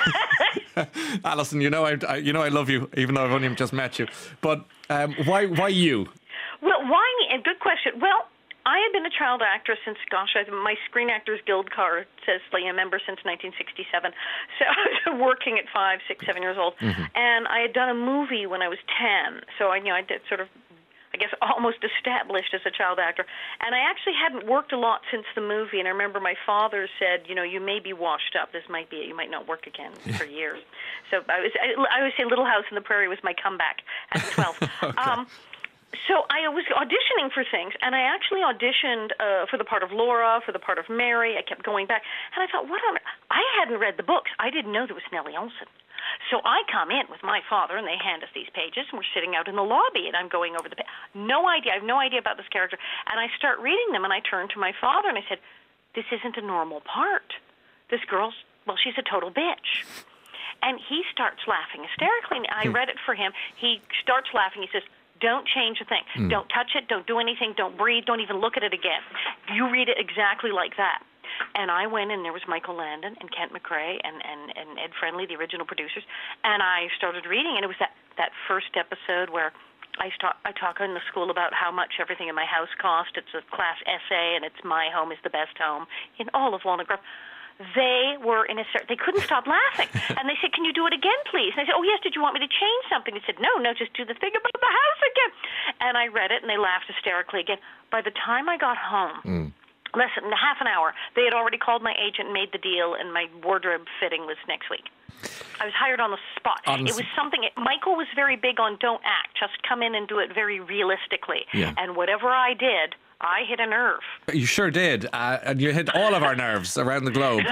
Alison, you know I, I you know I love you, even though I've only just met you. But um, why why you? Well, why me? A good question. Well, I had been a child actress since, gosh, my Screen Actors Guild card says a member since nineteen sixty-seven. So I was working at five, six, seven years old. Mm-hmm. And I had done a movie when I was ten. So I, you know, I did sort of, I guess, almost established as a child actor. And I actually hadn't worked a lot since the movie. And I remember my father said, you know, you may be washed up. This might be it. You might not work again for years. So I, was, I, I always say Little House on the Prairie was my comeback at twelve. Okay. Um, So I was auditioning for things, and I actually auditioned uh, for the part of Laura, for the part of Mary. I kept going back, and I thought, what on earth? I hadn't read the books. I didn't know there was Nellie Olsen. So I come in with my father, and they hand us these pages, and we're sitting out in the lobby, and I'm going over the pa- No idea. I have no idea about this character. And I start reading them, and I turn to my father, and I said, this isn't a normal part. This girl's, well, she's a total bitch. And he starts laughing hysterically. And I read it for him. He starts laughing. He says, don't change a thing. Mm. Don't touch it. Don't do anything. Don't breathe. Don't even look at it again. You read it exactly like that. And I went, and there was Michael Landon and Kent McRae and, and, and Ed Friendly, the original producers. And I started reading, and it was that, that first episode where I, start, I talk in the school about how much everything in my house cost. It's a class essay, and it's my home is the best home in all of Walnut Grove. They were in a certain, they couldn't stop laughing. And they said, can you do it again, please? And I said, oh, yes, did you want me to change something? They said, no, no, just do the thing about the house again. And I read it, and they laughed hysterically again. By the time I got home, mm. less than half an hour, they had already called my agent and made the deal, and my wardrobe fitting was next week. I was hired on the spot. On it was something, Michael was very big on don't act, just come in and do it very realistically. Yeah. And whatever I did, I hit a nerve. You sure did. Uh, and you hit all of our nerves around the globe.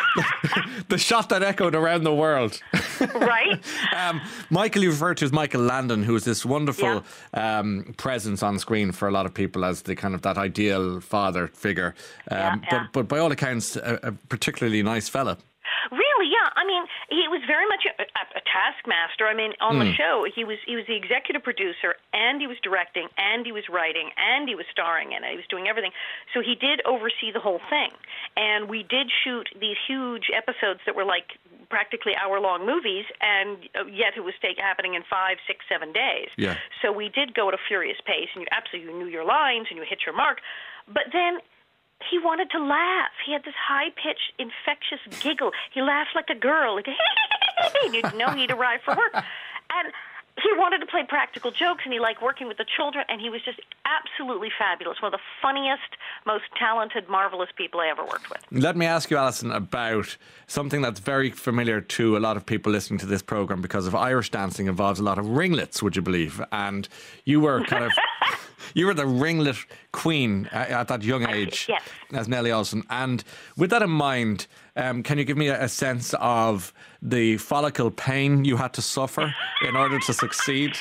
The shot that echoed around the world. Right. um, Michael, you referred to as Michael Landon, who is this wonderful yeah. um, presence on screen for a lot of people as the kind of that ideal father figure. Um, yeah, yeah. But, but by all accounts, a, a particularly nice fella. Really, yeah. I mean, he was very much a, a, a taskmaster. I mean, on mm. the show, he was he was the executive producer, and he was directing, and he was writing, and he was starring in it. He was doing everything. So he did oversee the whole thing. And we did shoot these huge episodes that were like practically hour-long movies, and yet it was take, happening in five, six, seven days. Yeah. So we did go at a furious pace, and you absolutely knew your lines, and you hit your mark. But then he wanted to laugh. He had this high-pitched, infectious giggle. He laughed like a girl. And you'd know he'd arrived for work. And he wanted to play practical jokes, and he liked working with the children, and he was just absolutely fabulous. One of the funniest, most talented, marvelous people I ever worked with. Let me ask you, Alison, about something that's very familiar to a lot of people listening to this programme, because of Irish dancing involves a lot of ringlets, would you believe? And you were kind of... You were the ringlet queen at that young age, yes. as Nellie Olson. And with that in mind, um, can you give me a, a sense of the follicle pain you had to suffer in order to succeed?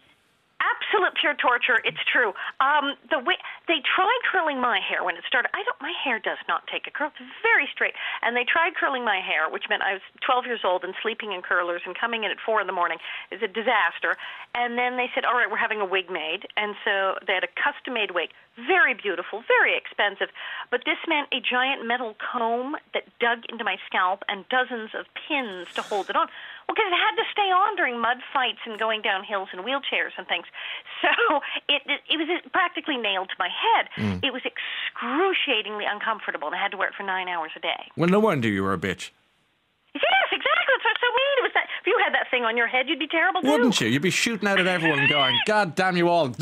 Absolute pure torture. It's true. Um, the way they tried curling my hair when it started. I don't. My hair does not take a curl. It's very straight. And they tried curling my hair, which meant I was twelve years old and sleeping in curlers and coming in at four in the morning. It's a disaster. And then they said, "All right, we're having a wig made." And so they had a custom-made wig, very beautiful, very expensive. But this meant a giant metal comb that dug into my scalp and dozens of pins to hold it on. Well, because it had to stay on during mud fights and going down hills in wheelchairs and things. So it it, it was practically nailed to my head. Mm. It was excruciatingly uncomfortable, and I had to wear it for nine hours a day. Well, no wonder you were a bitch. Yes, exactly. That's what's so mean. It was that if you had that thing on your head, you'd be terrible too. Wouldn't you? You'd be shooting out at everyone and going, "God damn you all!"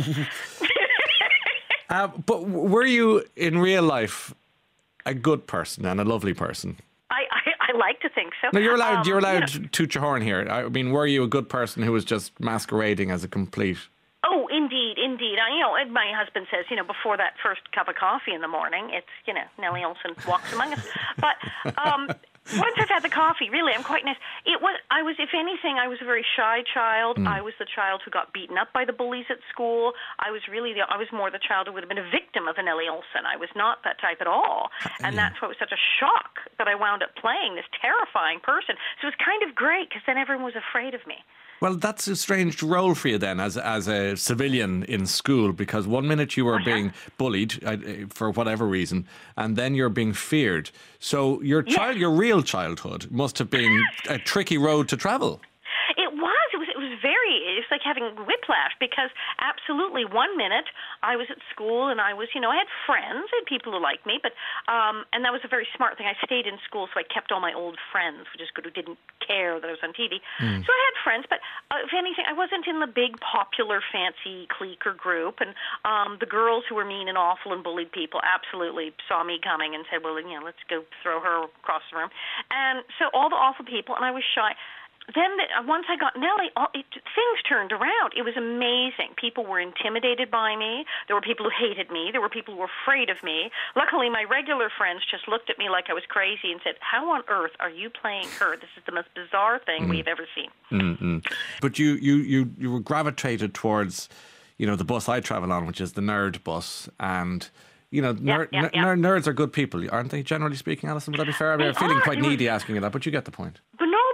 uh, but were you in real life a good person and a lovely person? I, I, I like to think so. No, you're allowed. Um, you're allowed you know, to toot your horn here. I mean, were you a good person who was just masquerading as a complete? Oh, indeed, indeed. I, you know, my husband says, you know, before that first cup of coffee in the morning, it's, you know, Nellie Olson walks among us. But um, once I've had the coffee, really, I'm quite nice. It was, I was, if anything, I was a very shy child. Mm. I was the child who got beaten up by the bullies at school. I was really, the, I was more the child who would have been a victim of a Nellie Olson. I was not that type at all. And yeah. that's why it was such a shock that I wound up playing this terrifying person. So it was kind of great, because then everyone was afraid of me. Well, that's a strange role for you then, as as a civilian in school, because one minute you were being bullied uh, for whatever reason, and then you're being feared. So your yes. child, your real childhood, must have been a tricky road to travel. It was. It was. It was very. It's like having whiplash, because absolutely one minute I was at school and I was, you know, I had friends, I had people who liked me, but um, and that was a very smart thing. I stayed in school, so I kept all my old friends, which is good, who didn't care that I was on T V. Mm. So I had friends, but uh, if anything, I wasn't in the big, popular, fancy clique or group. And um, the girls who were mean and awful and bullied people absolutely saw me coming and said, well, you know, let's go throw her across the room. And so all the awful people, and I was shy. Then the, once I got Nellie, all, it, things turned around. It was amazing. People were intimidated by me. There were people who hated me. There were people who were afraid of me. Luckily, my regular friends just looked at me like I was crazy and said, how on earth are you playing her? This is the most bizarre thing mm. we've ever seen. Mm-hmm. But you, you, you, you were gravitated towards, you know, the bus I travel on, which is the nerd bus. And... You know, ner- yeah, yeah, yeah. N- nerds are good people, aren't they, generally speaking, Alison? Would that be fair? I mean, I'm feeling are. quite you needy were... asking you that, but you get the point. But no, but it's true.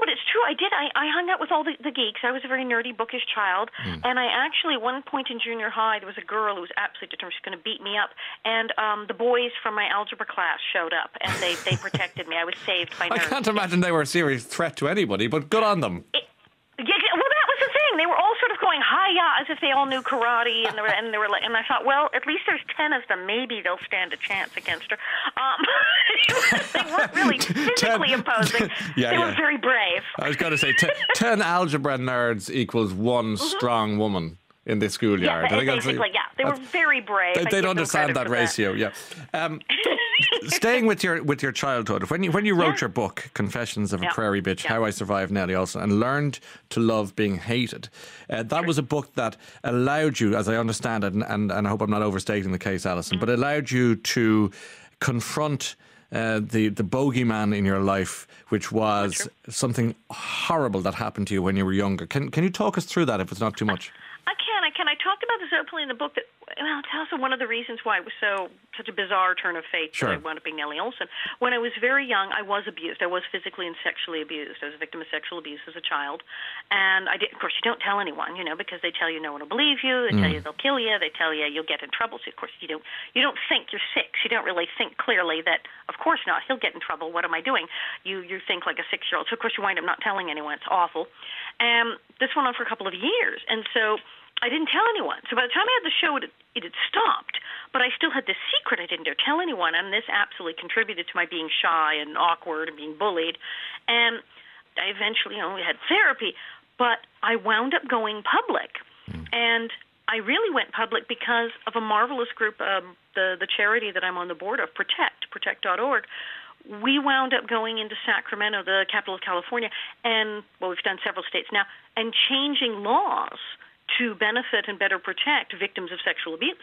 true. I did. I, I hung out with all the, the geeks. I was a very nerdy, bookish child. Mm. And I actually, at one point in junior high, there was a girl who was absolutely determined she was going to beat me up. And um, the boys from my algebra class showed up, and they, they protected me. I was saved by nerds. I can't imagine they were a serious threat to anybody, but good on them. It, yeah, well, that was the thing. They were all sort of going hi-ya as if they all knew karate, and they were, and they were like, and I thought, well, at least there's ten of them. Maybe they'll stand a chance against her. Um, they weren't really physically ten, imposing. Yeah, they yeah. were very brave. I was going to say, t- ten algebra nerds equals one mm-hmm. strong woman in the schoolyard. Yeah, basically, yeah. They were very brave. They, they don't understand that ratio, that. yeah. Um, staying with your with your childhood, when you when you wrote yeah. your book, Confessions of a yeah. Prairie Bitch, yeah. How I Survived Nellie Olson, and learned to love being hated, uh, that was a book that allowed you, as I understand it, and, and, and I hope I'm not overstating the case, Alison, mm-hmm. but allowed you to confront uh, the, the bogeyman in your life, which was something horrible that happened to you when you were younger. Can, can you talk us through that if it's not too much? I can, I can. I talked about this openly in the book. That well, it's also one of the reasons why it was so such a bizarre turn of fate sure. that I wound up being Nellie Olson. When I was very young, I was abused. I was physically and sexually abused. I was a victim of sexual abuse as a child, and I did. Of course, you don't tell anyone, you know, because they tell you no one will believe you. They mm. tell you they'll kill you. They tell you you'll get in trouble. So of course, you don't. You don't think you're six. You don't really think clearly that. Of course not. He'll get in trouble. What am I doing? You you think like a six-year-old. So of course, you wind up not telling anyone. It's awful. And this went on for a couple of years, and so I didn't tell anyone. So by the time I had the show, it, it had stopped. But I still had this secret I didn't dare tell anyone, and this absolutely contributed to my being shy and awkward and being bullied. And I eventually, you know, we had therapy, but I wound up going public. Mm. And I really went public because of a marvelous group, um, the, the charity that I'm on the board of, Protect, protect dot org. We wound up going into Sacramento, the capital of California, and, well, we've done several states now, and changing laws to benefit and better protect victims of sexual abuse.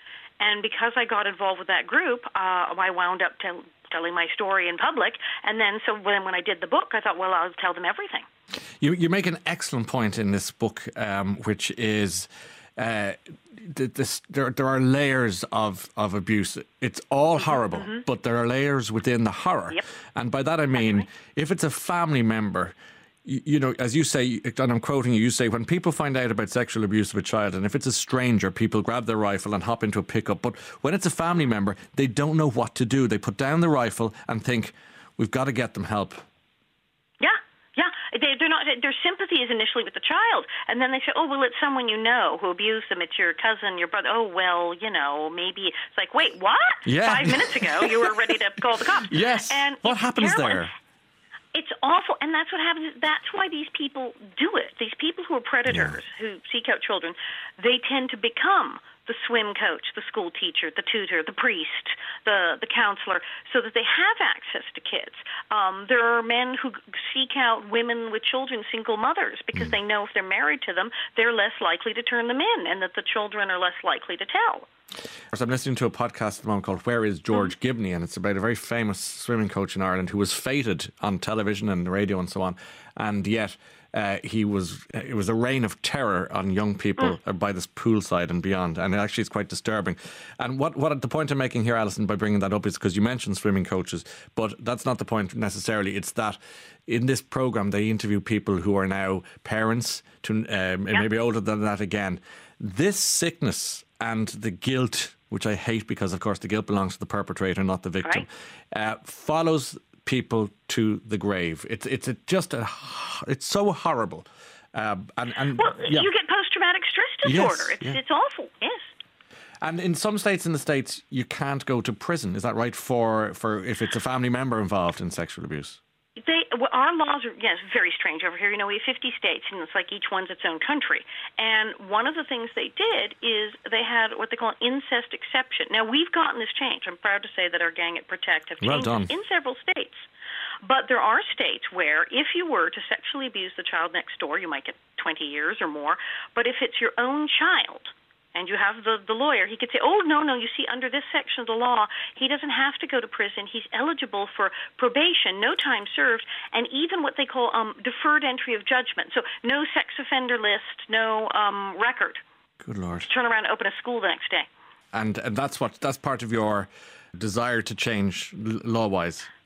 And because I got involved with that group, uh, I wound up tell, telling my story in public. And then so when, when I did the book, I thought, well, I'll tell them everything. You, you make an excellent point in this book, um, which is uh, this, there, there are layers of, of abuse. It's all horrible, mm-hmm. but there are layers within the horror. Yep. And by that I mean, right. if it's a family member, you know, as you say, and I'm quoting you, you say, when people find out about sexual abuse of a child, and if it's a stranger, people grab their rifle and hop into a pickup. But when it's a family member, they don't know what to do. They put down the rifle and think, we've got to get them help. Yeah, yeah. They, they're not. Their sympathy is initially with the child. And then they say, oh, well, it's someone you know who abused them. It's your cousin, your brother. Oh, well, you know, maybe. It's like, wait, what? Yeah. Five minutes ago, you were ready to call the cops. Yes. And what happens terrible. there? It's awful, and that's what happens. That's why these people do it. These people who are predators, yeah. who seek out children, they tend to become the swim coach, the school teacher, the tutor, the priest, the, the counselor, so that they have access to kids. Um, there are men who seek out women with children, single mothers, because mm. they know if they're married to them, they're less likely to turn them in, and that the children are less likely to tell. I'm listening to a podcast at the moment called Where is George mm-hmm. Gibney, and it's about a very famous swimming coach in Ireland who was feted on television and radio and so on, and yet uh, he was it was a reign of terror on young people mm. by this poolside and beyond, and it actually is quite disturbing. And what, what the point I'm making here, Alison, by bringing that up is because you mentioned swimming coaches, but that's not the point necessarily. It's that in this programme they interview people who are now parents to um, yeah. and maybe older than that again. This sickness and the guilt, which I hate because, of course, the guilt belongs to the perpetrator, not the victim, right. uh, follows people to the grave. It's it's a, just a, it's so horrible. Uh, and, and well, yeah. you get post-traumatic stress disorder. Yes, it's, yeah. it's awful, yes. And in some states in the States, you can't go to prison. Is that right, for, for if it's a family member involved in sexual abuse? They, well, our laws are, yes, very strange over here. You know, we have fifty states, and it's like each one's its own country. And one of the things they did is they had what they call an incest exception. Now, we've gotten this change. I'm proud to say that our gang at Protect have changed well done. in several states. But there are states where if you were to sexually abuse the child next door, you might get twenty years or more. But if it's your own child, and you have the, the lawyer, he could say, oh, no, no, you see, under this section of the law, he doesn't have to go to prison. He's eligible for probation, no time served, and even what they call um, deferred entry of judgment. So no sex offender list, no um, record. Good Lord. Turn around and open a school the next day. And and that's what that's part of your desire to change law-wise. Absolutely.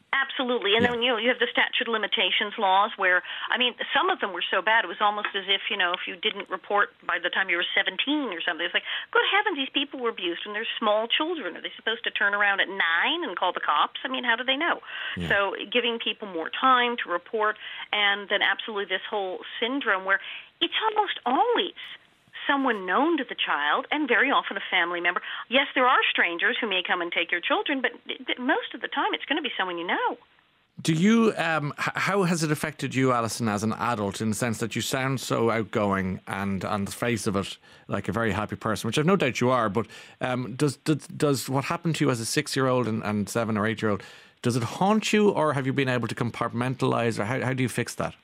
absolutely. And Yeah. then, you know, you have the statute of limitations laws where, I mean, some of them were so bad, it was almost as if, you know, if you didn't report by the time you were seventeen or something, it's like, good heavens, these people were abused and they're small children. Are they supposed to turn around at nine and call the cops? I mean, how do they know? Yeah. So giving people more time to report, and then absolutely this whole syndrome where it's almost always someone known to the child, and very often a family member. Yes, there are strangers who may come and take your children, but most of the time it's going to be someone you know. Do you, um, h- how has it affected you, Alison, as an adult, in the sense that you sound so outgoing and on the face of it like a very happy person, which I've no doubt you are, but um, does, does does what happened to you as a six-year-old and, and seven or eight-year-old, does it haunt you, or have you been able to compartmentalise, or how, how do you fix that?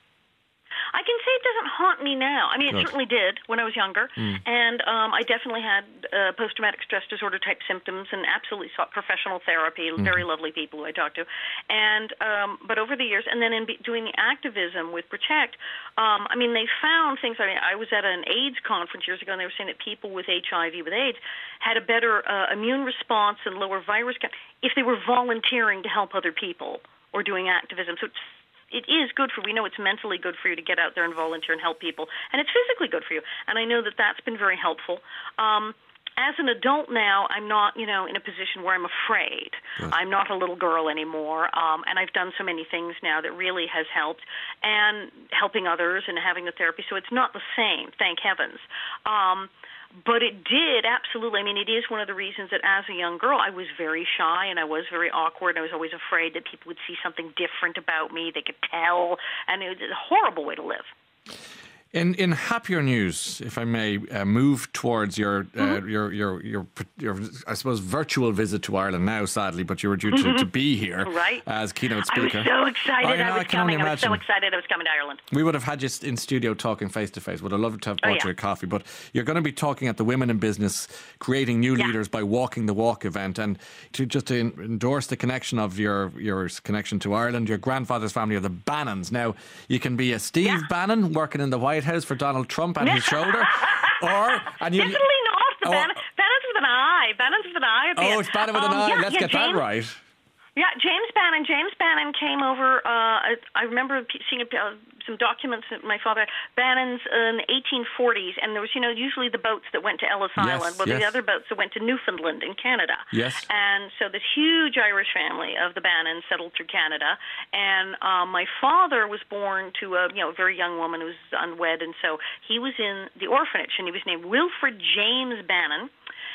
I can say it doesn't haunt me now. I mean, it Good. certainly did when I was younger, Mm. and um, I definitely had uh, post-traumatic stress disorder type symptoms, and absolutely sought professional therapy. Mm-hmm. Very lovely people who I talked to, and um, but over the years, and then in be- doing the activism with Protect, um, I mean, they found things. I mean, I was at an AIDS conference years ago, and they were saying that people with H I V with AIDS had a better uh, immune response and lower virus count if they were volunteering to help other people or doing activism. So it's It is good for, we know it's mentally good for you to get out there and volunteer and help people, and it's physically good for you. And I know that that's been very helpful. Um, as an adult now, I'm not, you know, in a position where I'm afraid. Yes. I'm not a little girl anymore, um, and I've done so many things now that really has helped, and helping others and having the therapy. So it's not the same, thank heavens. Um, But it did, absolutely. I mean, it is one of the reasons that as a young girl, I was very shy and I was very awkward. I was always afraid that people would see something different about me. They could tell, and it was a horrible way to live. In in happier news, if I may uh, move towards your, uh, Mm-hmm. your your your your I suppose virtual visit to Ireland now, sadly, but you were due to, to be here Right. as keynote I was speaker. so excited I, know, I I was can only coming. I was so imagine. excited I was coming to Ireland. We would have had you in studio talking face to face. Would have loved to have Oh, bought yeah. you a coffee. But you're going to be talking at the Women in Business, creating new Yeah. leaders by walking the walk event, and to just to endorse the connection of your your connection to Ireland. Your grandfather's family are the Bannons. Now you can be a Steve Yeah. Bannon working in the White House for Donald Trump and his shoulder, or and you. Definitely not. The Oh. Bannon, Bannon's with an I. Bannon's with an I at the Oh, end. it's Bannon with an Um, eye. yeah, Let's yeah, get James, that right. Yeah, James Bannon. James Bannon came over. Uh, I, I remember p- seeing a, uh, some documents that my father Bannon's in the eighteen forties, and there was, you know, usually the boats that went to Ellis Yes, Island, well, yes. the other boats that went to Newfoundland in Canada. Yes. And so this huge Irish family of the Bannons settled through Canada, and um, my father was born to a, you know, very young woman who was unwed, and so he was in the orphanage, and he was named Wilfred James Bannon.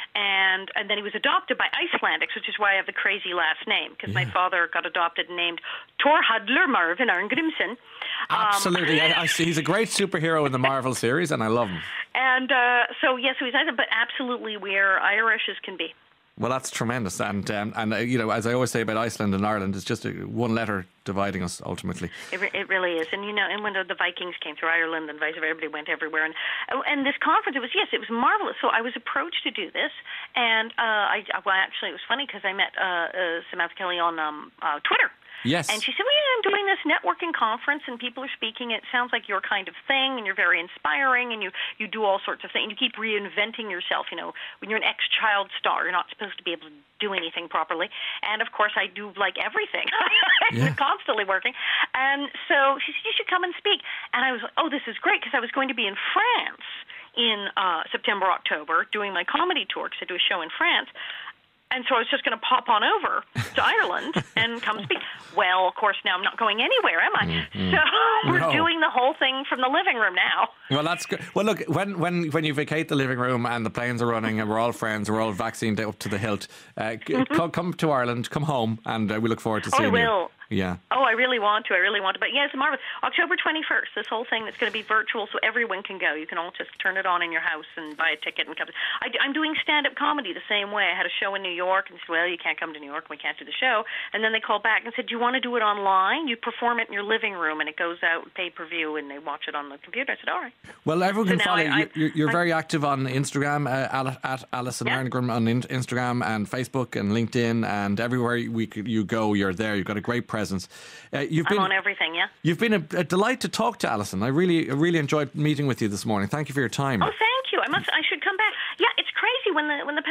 And and then he was adopted by Icelandics, which is why I have the crazy last name, because my father got adopted and named Thorhallur Marvin Arngrimsson. Absolutely, I, I see. He's a great superhero in the Marvel series, and I love him. And uh, so, yes, so he's Iceland, but absolutely we're Irish as can be. Well, that's tremendous, and um, and uh, you know, as I always say about Iceland and Ireland, it's just a, one letter dividing us ultimately. It, re- it really is, and you know, and when the, the Vikings came through Ireland and vice versa, everybody went everywhere, and and this conference, it was yes, it was marvelous. So I was approached to do this, and uh, I well, actually, it was funny because I met uh, uh, Samantha Kelly on um, uh, Twitter. Yes. And she said, well, yeah, I'm doing this networking conference, and people are speaking. It sounds like your kind of thing, and you're very inspiring, and you, you do all sorts of things. You keep reinventing yourself. You know, when you're an ex-child star, you're not supposed to be able to do anything properly. And, of course, I do, like, everything. Yeah. I'm constantly working. And so she said, you should come and speak. And I was like, oh, this is great, because I was going to be in France in uh, September, October, doing my comedy tour, because I do a show in France. And so I was just going to pop on over to Ireland and come speak. Well, of course, now I'm not going anywhere, am I? Mm-hmm. So we're No. doing the whole thing from the living room now. Well, that's good. Well, look, when, when, when you vacate the living room and the planes are running and we're all friends, we're all vaccinated up to the hilt, uh, Mm-hmm. come, come to Ireland, come home, and uh, we look forward to Oh, I seeing will. you. Yeah. Oh, I really want to. I really want to. But yes, yeah, marvelous. October twenty-first, this whole thing that's going to be virtual, so everyone can go. You can all just turn it on in your house and buy a ticket and come. I, I'm doing stand-up comedy the same way. I had a show in New York and said, well, you can't come to New York. We can't do the show. And then they called back and said, do you want to do it online? You perform it in your living room, and it goes out pay-per-view, and they watch it on the computer. I said, all right. Well, everyone So can now follow I- you. You're, you're I- very active on Instagram, uh, Al- at Alison Yeah. Arngrim on in- Instagram and Facebook and LinkedIn, and everywhere we could, you go, you're there. You've got a great presence. Uh, you've I'm been on everything, yeah? You've been a, a delight to talk to, Alison. I really, I really enjoyed meeting with you this morning. Thank you for your time. Oh, thank you. I must. I should come back. Yeah, it's crazy when the when the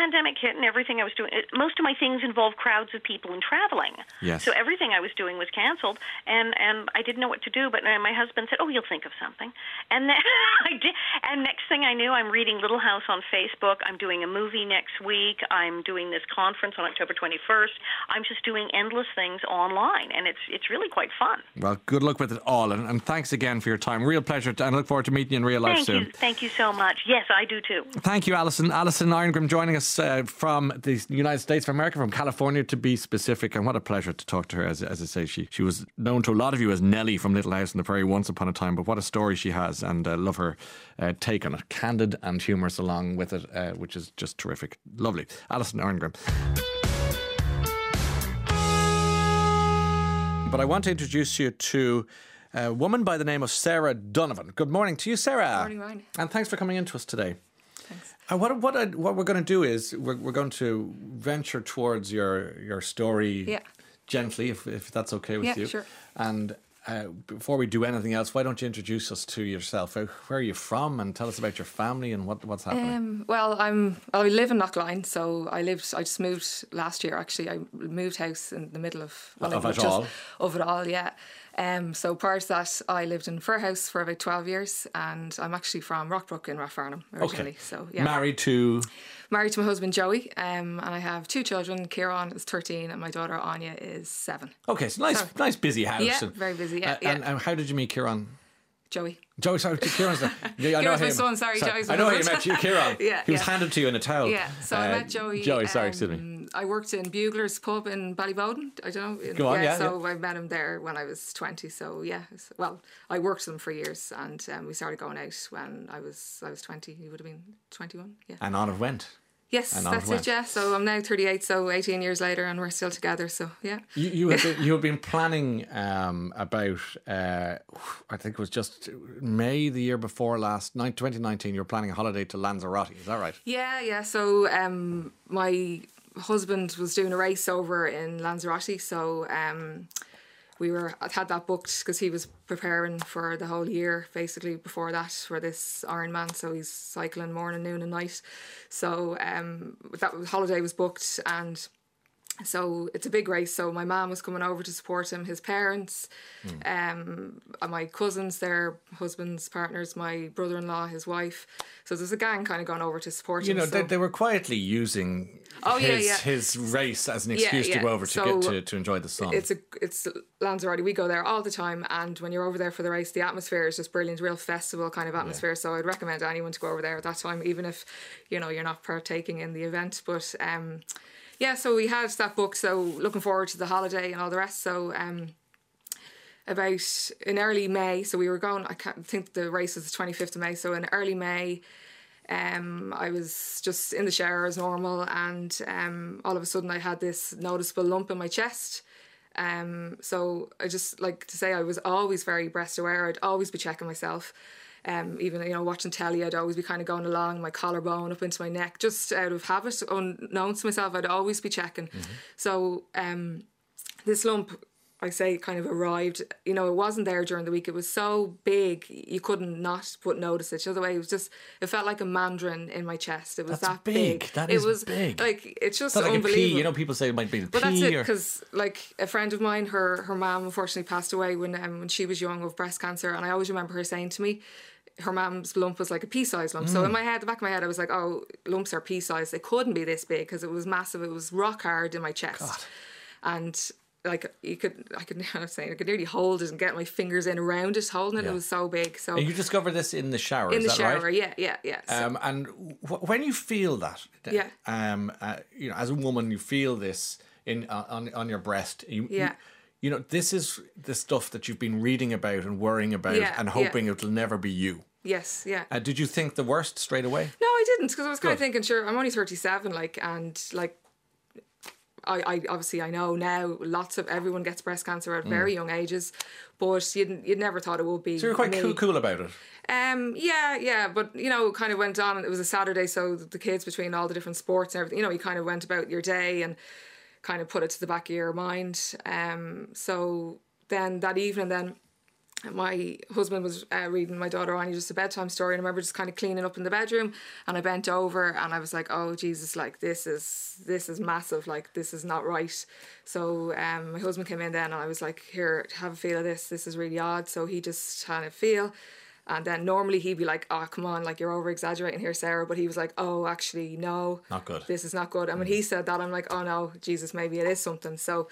pandemic hit and everything I was doing, it, most of my things involved crowds of people and traveling. Yes. So everything I was doing was canceled, and, and I didn't know what to do. But uh, my husband said, "Oh, you'll think of something." And then I did. And next thing I knew, I'm reading Little House on Facebook. I'm doing a movie next week. I'm doing this conference on October twenty-first. I'm just doing endless things online, and it's it's really quite fun. Well, good luck with it all, and, and thanks again for your time. Real pleasure, to, and I look forward to meeting you in real life Thank soon. you. Thank you so much. Yes, I do too. Thank you, Alison. Alison Irongrim joining us uh, from the United States of America, from California to be specific, and what a pleasure to talk to her. As, as I say, she, she was known to a lot of you as Nellie from Little House on the Prairie once upon a time, but what a story she has, and uh, love her uh, take on it. Candid and humorous along with it, uh, which is just terrific. Lovely. Alison Irongrim. But I want to introduce you to a woman by the name of Sarah Donovan. Good morning to you, Sarah. Good morning, Ryan. And thanks for coming in to us today. Thanks. Uh, what what I, what we're going to do is we're we're going to venture towards your your story Yeah. gently, if if that's okay with Yeah, you. sure. And uh, before we do anything else, why don't you introduce us to yourself? Uh, Where are you from, and tell us about your family and what what's happening. Um, well, I'm. I live in Knockline, so I lived. I just moved last year. Actually, I moved house in the middle of well, Of like, it just- all? Of it all, yeah. Um, so prior to that, I lived in Furhouse for about twelve years, and I'm actually from Rockbrook in Rathfarnham originally. Okay. So yeah, Married to married to my husband Joey, um, and I have two children. Kieran is thirteen, and my daughter Anya is seven. okay, so nice So- nice busy house. Yeah, and, very busy, yeah, uh, yeah. And, and how did you meet Kieran? Joey. Joey, sorry, Kieran's the, yeah, I know Kieran's my him. son, sorry, Joey's my I know how you husband. met you, Kieran. Yeah, he was yeah. handed to you in a towel. Yeah, so I Uh, met Joey. Joey, sorry, um, excuse me. I worked in Bugler's pub in Ballyboden. I don't know. Go on, yeah, So I met him there when I was twenty. So yeah, it's- well, I worked with him for years, and um, we started going out when I was I was twenty. He would have been twenty-one. Yeah. And on it went. Yes, and on that's it went. it. Yeah. So I'm now thirty-eight. So eighteen years later, and we're still together. So yeah. You, you have been, you have been planning um, about uh, I think it was just May the year before last, twenty nineteen. You were planning a holiday to Lanzarote. Is that right? Yeah, yeah. So um, my husband was doing a race over in Lanzarote, so um, we were I had that booked because he was preparing for the whole year basically before that for this Ironman. So he's cycling morning, noon, and night. So um, that holiday was booked, and so it's a big race. So my mum was coming over to support him, his parents, Hmm. um, and my cousins, their husbands, partners, my brother-in-law, his wife. So there's a gang kind of gone over to support You him. know, so. they, they were quietly using Oh, yeah, his, yeah. his race as an Yeah, excuse to yeah. go over to So get to, to enjoy the sun. It's a it's Lanzarote. We go there all the time, and when you're over there for the race, the atmosphere is just brilliant, real festival kind of atmosphere. So I'd recommend anyone to go over there at that time, even if you know you're not partaking in the event. But um, yeah, so we had that book. So looking forward to the holiday and all the rest. So um, about in early May, so we were going. I can't think the race was the twenty-fifth of May. So in early May. Um, I was just in the shower as normal, and um, all of a sudden I had this noticeable lump in my chest. Um, so I just like to say I was always very breast aware. I'd always be checking myself. Um, even you know watching telly, I'd always be kind of going along my collarbone up into my neck, just out of habit, unknown to myself. I'd always be checking. Mm-hmm. So um, this lump, I say, kind of arrived. You know, it wasn't there during the week. It was so big, you couldn't not but notice it. The other way, it was just, it felt like a mandarin in my chest. It was That's that big. big. That it is was big. Like it's just It's not like a unbelievable. pea. You know, people say it might be a But pea. that's it, or- because like a friend of mine, her her mum unfortunately passed away when um, when she was young of breast cancer, and I always remember her saying to me, her mum's lump was like a pea-sized lump. Mm. So in my head, the back of my head, I was like, oh, lumps are pea-sized. They couldn't be this big because it was massive. It was rock hard in my chest, God. and like you could, I could, I was saying, I could nearly hold it and get my fingers in around it, holding it. Yeah. It was so big. So And you discovered this in the shower. in is the that shower, right? yeah, yeah, yeah. So, Um, and w- when you feel that, Yeah. um, uh, you know, as a woman, you feel this in uh, on on your breast. You, Yeah. You, you know, this is the stuff that you've been reading about and worrying about Yeah, and yeah. hoping it'll never be you. yes, yeah. Uh, did you think the worst straight away? No, I didn't, because I was kind of Good. thinking, sure, I'm only thirty-seven, like, and like, I, I obviously I know now lots of everyone gets breast cancer at very young ages, but you'd you'd never thought it would be. So you're quite me. cool, cool about it. Um, yeah, yeah, but you know, it kind of went on. It was a Saturday, so the kids between all the different sports and everything, you know, you kind of went about your day and kind of put it to the back of your mind. Um, so then that evening, then my husband was uh, reading my daughter Annie just a bedtime story, and I remember just kind of cleaning up in the bedroom, and I bent over and I was like, oh Jesus, like this is this is massive, like this is not right. So um, my husband came in then, and I was like, here, have a feel of this, this is really odd. So he just had a feel, and then normally he'd be like, oh come on, like you're over exaggerating here, Sarah, but he was like, oh actually no, not good, this is not good. And when he said that, I'm like, oh no, Jesus, maybe it is something. So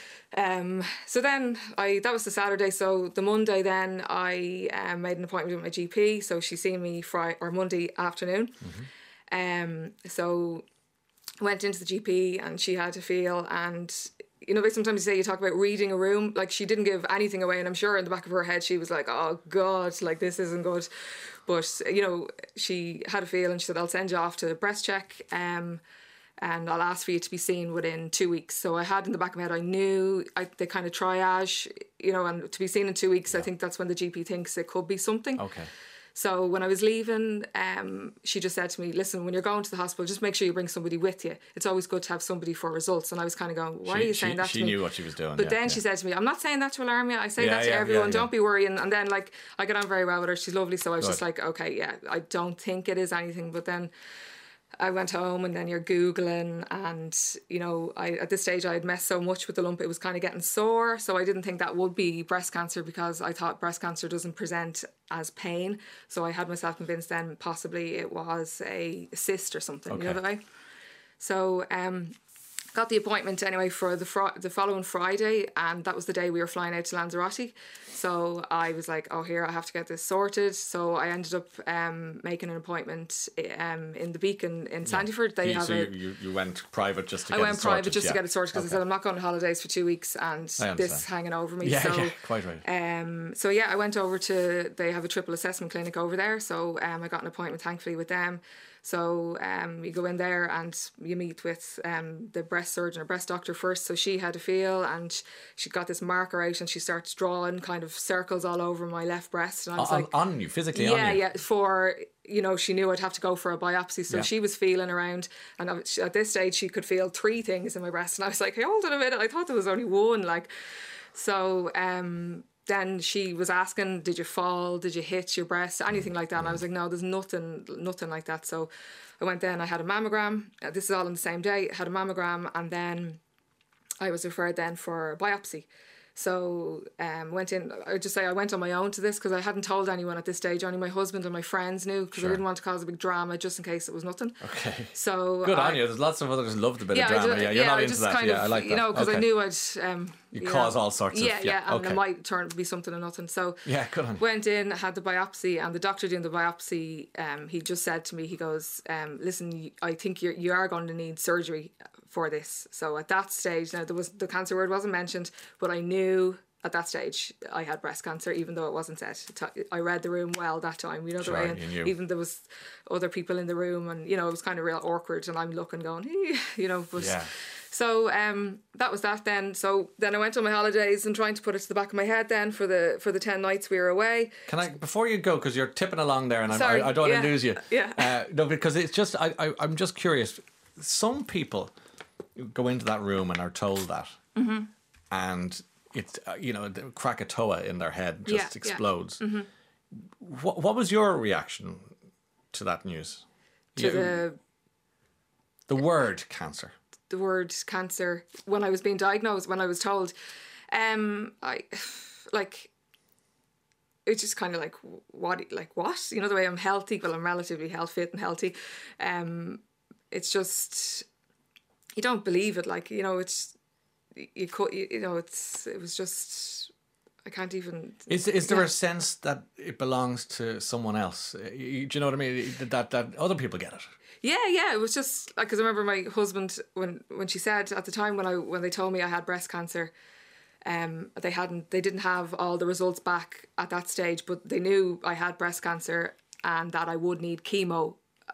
Um, so then I that was the Saturday. So the Monday then I um, made an appointment with my G P. So she seen me Friday or Monday afternoon. Mm-hmm. Um, so I went into the G P and she had to feel, and you know, like sometimes you say you talk about reading a room, like she didn't give anything away, and I'm sure in the back of her head she was like, oh God, like this isn't good. But you know, she had a feel and she said, I'll send you off to breast check. Um, and I'll ask for you to be seen within two weeks. So I had in the back of my head, I knew I, they kind of triage, you know, and to be seen in two weeks, yeah. I think that's when the G P thinks it could be something. Okay. So when I was leaving, um, she just said to me, listen, when you're going to the hospital, just make sure you bring somebody with you. It's always good to have somebody for results. And I was kind of going, why she, are you she, saying that she to me? She knew what she was doing. But yeah, then yeah. she said to me, I'm not saying that to alarm you. I say yeah, that to yeah, everyone. yeah, yeah. Don't be worrying. And then like, I get on very well with her. She's lovely. So I was Good. just like, okay, yeah, I don't think it is anything. But then I went home, and then you're Googling, and you know, I at this stage I had messed so much with the lump, it was kind of getting sore, so I didn't think that would be breast cancer, because I thought breast cancer doesn't present as pain. So I had myself convinced then possibly it was a cyst or something. Okay. You know that way. So um got the appointment anyway for the fr- the following Friday, and that was the day we were flying out to Lanzarote. So I was like, oh, here, I have to get this sorted. So I ended up um, making an appointment um, in the Beacon in Sandyford. They you, have so a, you, you went private just to I get went it sorted. private just yeah. to get it sorted, because okay. I said I'm not going on holidays for two weeks and this hanging over me. Yeah, so, yeah, quite right. Um, so yeah, I went over to, they have a triple assessment clinic over there. So um, I got an appointment, thankfully, with them. So um, you go in there and you meet with um, the breast surgeon or breast doctor first. So she had a feel, and she got this marker out, and she starts drawing kind of circles all over my left breast. And I was on, like, on you, physically yeah, on you? Yeah, for, you know, she knew I'd have to go for a biopsy. So yeah. she was feeling around, and at this stage she could feel three things in my breast. And I was like, hey, hold on a minute, I thought there was only one. Like, so... um. Then she was asking, did you fall? Did you hit your breast? Anything like that? And I was like, no, there's nothing, nothing like that. So I went then, I had a mammogram. This is all on the same day. I had a mammogram, and then I was referred then for biopsy. So um, went in, I would just say I went on my own to this, because I hadn't told anyone at this stage. Only my husband and my friends knew, because sure. I didn't want to cause a big drama just in case it was nothing. Okay. So good I, on you. There's lots of others who loved a bit yeah, of drama. Just, yeah, you're yeah, not I into just that. Kind yeah, of, I like that. You know, because okay. I knew I'd... Um, you, you cause know, all sorts yeah, of... Yeah, yeah, and okay. it might turn to be something or nothing. So yeah, good on you. Went in, had the biopsy, and the doctor doing the biopsy, um, he just said to me, he goes, um, listen, I think you're, you are going to need surgery for this. So at that stage, now there was the cancer word wasn't mentioned, but I knew... At that stage, I had breast cancer, even though it wasn't said. I read the room well that time, you know, sure, the way. And even there was other people in the room, and you know, it was kind of real awkward. And I'm looking, going, hey, you know. But yeah. So um, that was that then. So then I went on my holidays and trying to put it to the back of my head then for the for the ten nights we were away. Can I, before you go, because you're tipping along there, and Sorry, I, I don't yeah, want to lose you. Yeah. Uh, no, because it's just I, I I'm just curious. Some people go into that room and are told that, mm-hmm. and. It's, uh, you know, the Krakatoa in their head just yeah, explodes. Yeah. Mm-hmm. What, what was your reaction to that news? To you, the... The word cancer. The word cancer. When I was being diagnosed, when I was told, um, I, like, it's just kind of like, what, like what? You know, the way I'm healthy, well, I'm relatively health fit and healthy. Um, it's just, you don't believe it. Like, you know, it's, You could, you know, it's it was just I can't even. Is is there yeah. a sense that it belongs to someone else? You, do you know what I mean? That that other people get it. Yeah, yeah. It was just like, because I remember my husband when when she said at the time when I when they told me I had breast cancer, um, they hadn't they didn't have all the results back at that stage, but they knew I had breast cancer and that I would need chemo.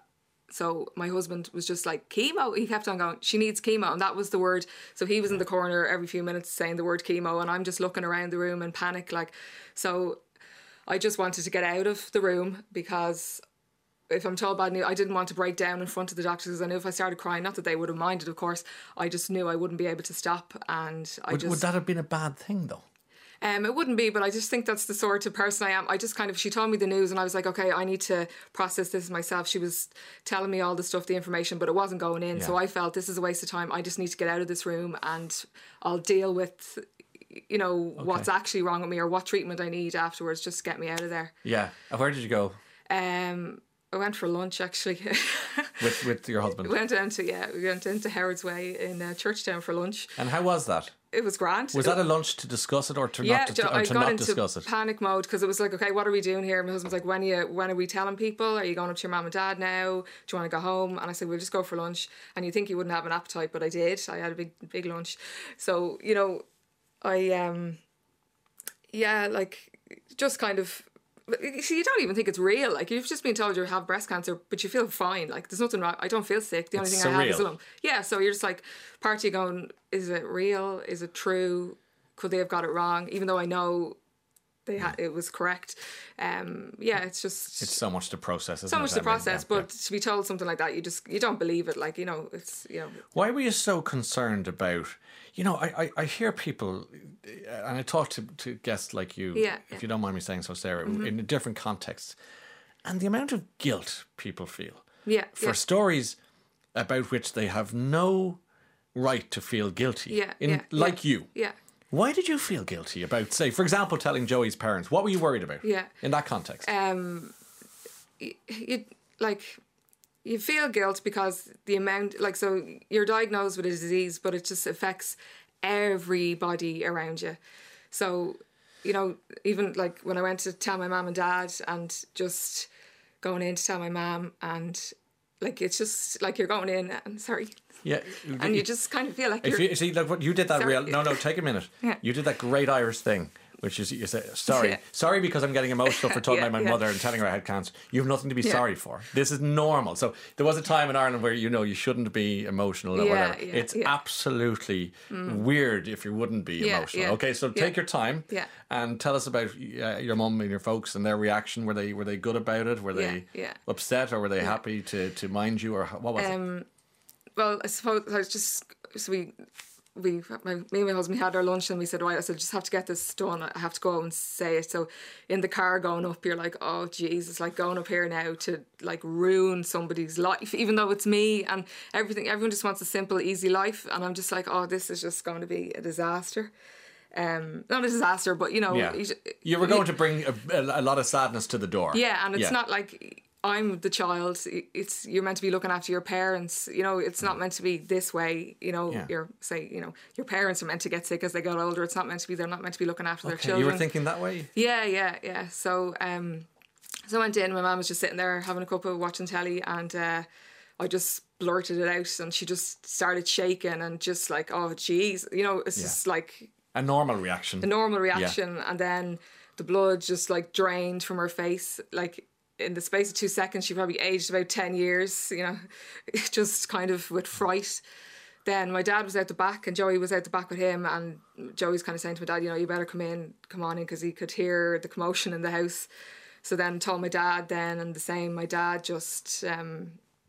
So my husband was just like, chemo? He kept on going, she needs chemo. And that was the word. So he was in the corner every few minutes saying the word chemo. And I'm just looking around the room in panic. Like, so I just wanted to get out of the room, because if I'm told bad news, I didn't want to break down in front of the doctors, because I knew if I started crying, not that they would have minded, of course, I just knew I wouldn't be able to stop. And I would, just... Would that have been a bad thing, though? Um, it wouldn't be, but I just think that's the sort of person I am. I just kind of, she told me the news and I was like, okay, I need to process this myself. She was telling me all the stuff, the information, but it wasn't going in. Yeah. So I felt this is a waste of time. I just need to get out of this room and I'll deal with, you know, okay. what's actually wrong with me or what treatment I need afterwards. Just get me out of there. Yeah. And where did you go? Um, I went for lunch actually. with with your husband? We went down to, yeah, we went into Howard's Way in uh, Churchtown for lunch. And how was that? It was grand. Was that a lunch to discuss it or to yeah, not, to, or I to got not into discuss it? Panic mode because it was like, okay, what are we doing here? My husband's like, when are you, when are we telling people? Are you going up to your mum and dad now? Do you want to go home? And I said, we'll just go for lunch. And you think you wouldn't have an appetite, but I did. I had a big, big lunch. So, you know, I, um, yeah, like, just kind of, see, you don't even think it's real. Like, you've just been told you have breast cancer, but you feel fine. Like, there's nothing wrong. I don't feel sick. The only It's thing I have is a surreal. lump. Yeah, so you're just like, part of you going, is it real? Is it true? Could they have got it wrong? Even though I know they had it was correct. Um, yeah, it's just It's so much to process, isn't so it? much I to mean, process. yeah, but to be told something like that, you just you don't believe it. Like, you know, it's you know. Why were you so concerned about, you know, I, I, I hear people, and I talk to, to guests like you, Yeah, if yeah. you don't mind me saying so, Sarah, Mm-hmm. in different contexts, and the amount of guilt people feel Yeah, for yeah. stories about which they have no right to feel guilty, Yeah, in, yeah, like yeah, you. Yeah. Why did you feel guilty about, say, for example, telling Joey's parents? What were you worried about Yeah. in that context? Um, you, you like you feel guilt because the amount, like, so you're diagnosed with a disease, but it just affects everybody around you. So, you know, even like when I went to tell my mum and dad, and just going in to tell my mum, and like it's just like you're going in and sorry. Yeah, And you just kind of feel like If you're... you see, like what you did that Sorry. real. No, no, take a minute. Yeah. You did that great Irish thing, which is you say sorry, Yeah. sorry because I'm getting emotional for talking Yeah, about my yeah. mother and telling her I had cancer. You have nothing to be Yeah. sorry for. This is normal. So there was a time in Ireland where you know you shouldn't be emotional or Yeah, whatever. yeah, it's yeah. absolutely weird if you wouldn't be Yeah, emotional. yeah. Okay, so take Yeah. your time. Yeah. And tell us about uh, your mum and your folks and their reaction. Were they were they good about it? Were they Yeah, yeah. upset or were they happy to to mind you or what was it? Um, well, I suppose I was just so we we my, me and my husband had our lunch and we said, right, I said, just have to get this done. I have to go and say it. So in the car going up, you're like, oh Jesus, like going up here now to like ruin somebody's life, even though it's me and everything. Everyone just wants a simple, easy life, and I'm just like, oh, this is just going to be a disaster. Um, not a disaster, but you know, Yeah. you, You were going to bring a, a, a lot of sadness to the door. yeah, and it's Yeah. not like I'm the child. It's you're meant to be looking after your parents. You know, it's not meant to be this way. You know, Yeah. you're say, you know, your parents are meant to get sick as they get older. It's not meant to be. They're not meant to be looking after their Okay, children. you were thinking that way? Yeah, yeah, yeah. So, um, so I went in. My mum was just sitting there having a cup of watching telly, and uh, I just blurted it out, and she just started shaking and just like, oh, geez, you know, it's Yeah. just like A normal reaction. a normal reaction, and then the blood just like drained from her face, like. In the space of two seconds, she probably aged about ten years, you know, just kind of with fright. Then my dad was out the back and Joey was out the back with him, and Joey's kind of saying to my dad, you know, you better come in, come on in, because he could hear the commotion in the house. So then told my dad then, and the same, my dad just, um,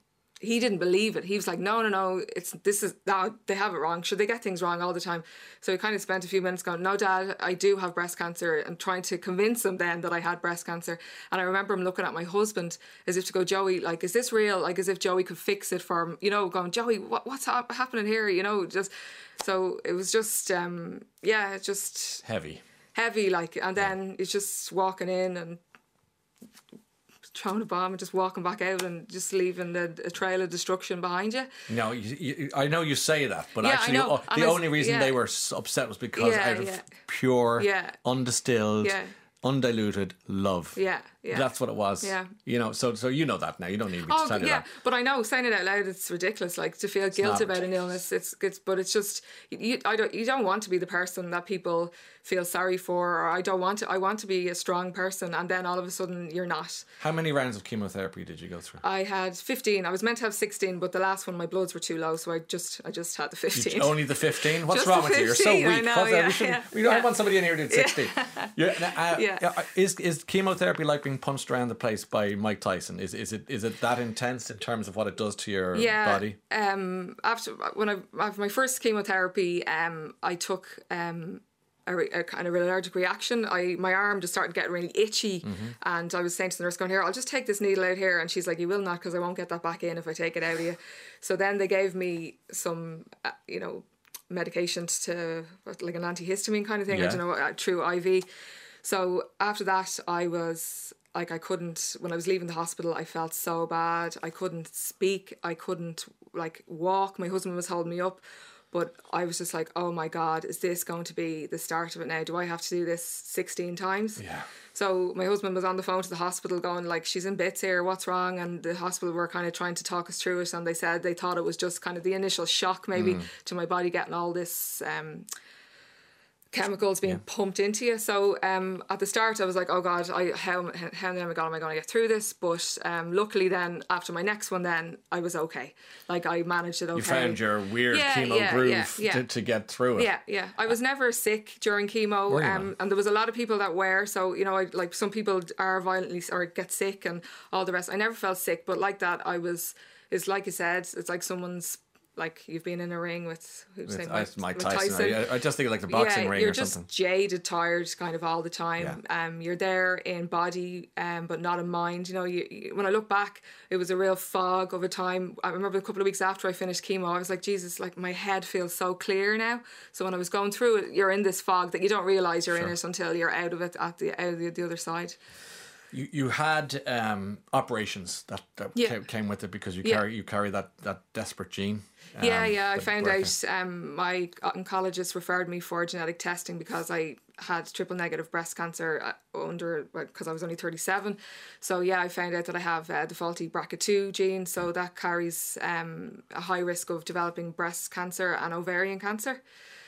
he didn't believe it. He was like, no, no, no, it's this is, no, they have it wrong. Should they get things wrong all the time? So he kind of spent a few minutes going, no, Dad, I do have breast cancer, and trying to convince him then that I had breast cancer. And I remember him looking at my husband as if to go, Joey, like, is this real? Like, as if Joey could fix it for him, you know, going, Joey, what, what's ha- happening here? You know, just, so it was just, um, yeah, just Heavy. heavy, like, and then it's just walking in and throwing a bomb and just walking back out and just leaving the, a trail of destruction behind you. No, you, you, I know you say that, but Yeah, I actually, know. oh, And the I s- only reason yeah. they were s- upset was because Yeah, out of yeah. pure, Yeah. undistilled, Yeah. undiluted love. Yeah, yeah. That's what it was. Yeah. You know, so so you know that now. You don't need me to Oh tell you yeah, that. but I know saying it out loud, it's ridiculous. Like to feel guilt not. about an illness, it's it's. But it's just you. I don't. You don't want to be the person that people feel sorry for, or I don't want to. I want to be a strong person, and then all of a sudden you're not. How many rounds of chemotherapy did you go through? I had fifteen. I was meant to have sixteen, but the last one my bloods were too low, so I just I just had the fifteen. Only the fifteen? What's Just wrong the with you? You're so fifteen, I weak. know, What's that? yeah, we shouldn't, yeah, we don't yeah. want somebody in here who did sixty. Yeah. Uh, Yeah. uh, Is is chemotherapy like being punched around the place by Mike Tyson? Is is it is it that intense in terms of what it does to your Yeah. body? Um. After when I after my first chemotherapy, um, I took um. a, re- a kind of allergic reaction. I my arm just started getting really itchy, mm-hmm. and I was saying to the nurse, "Going here, I'll just take this needle out here," and she's like, "You will not, because I won't get that back in if I take it out of you." So then they gave me some, uh, you know, medications to like an antihistamine kind of thing. Yeah. I don't know, uh, through I V. So after that, I was like, I couldn't. When I was leaving the hospital, I felt so bad. I couldn't speak. I couldn't like walk. My husband was holding me up. But I was just like, oh my God, is this going to be the start of it now? Do I have to do this sixteen times? Yeah. So my husband was on the phone to the hospital going like, she's in bits here, what's wrong? And the hospital were kind of trying to talk us through it. And they said they thought it was just kind of the initial shock maybe mm. to my body getting all this... Um, chemicals being yeah. pumped into you. So um, at the start I was like, oh God, I how how am I going to get through this? But um, luckily then after my next one then I was okay. Like I managed it okay. You found your weird yeah, chemo yeah, groove yeah, yeah. To, to get through it. Yeah, yeah. I was never sick during chemo, um, and there was a lot of people that were. So you know, I, like some people are violently or get sick and all the rest. I never felt sick, but like that, I was. It's like you said, it's like someone's. Like you've been in a ring with who's with, Mike, Mike with Tyson. Tyson. I, I just think of like the boxing yeah, ring you're or just something. Jaded, tired, kind of all the time. Yeah. Um, you're there in body, um, but not in mind. You know, you, you, when I look back, it was a real fog of a time. I remember a couple of weeks after I finished chemo, I was like, Jesus, like my head feels so clear now. So when I was going through it, you're in this fog that you don't realise you're sure. in it until you're out of it at the out of the, the other side. You you had um, operations that, that yeah. came, came with it because you yeah. carry you carry that, that desperate gene. Um, yeah, yeah. I found breaking. out um, my oncologist referred me for genetic testing because I had triple negative breast cancer under because I was only thirty-seven. So yeah, I found out that I have uh, the faulty B R C A two gene, so that carries um, a high risk of developing breast cancer and ovarian cancer.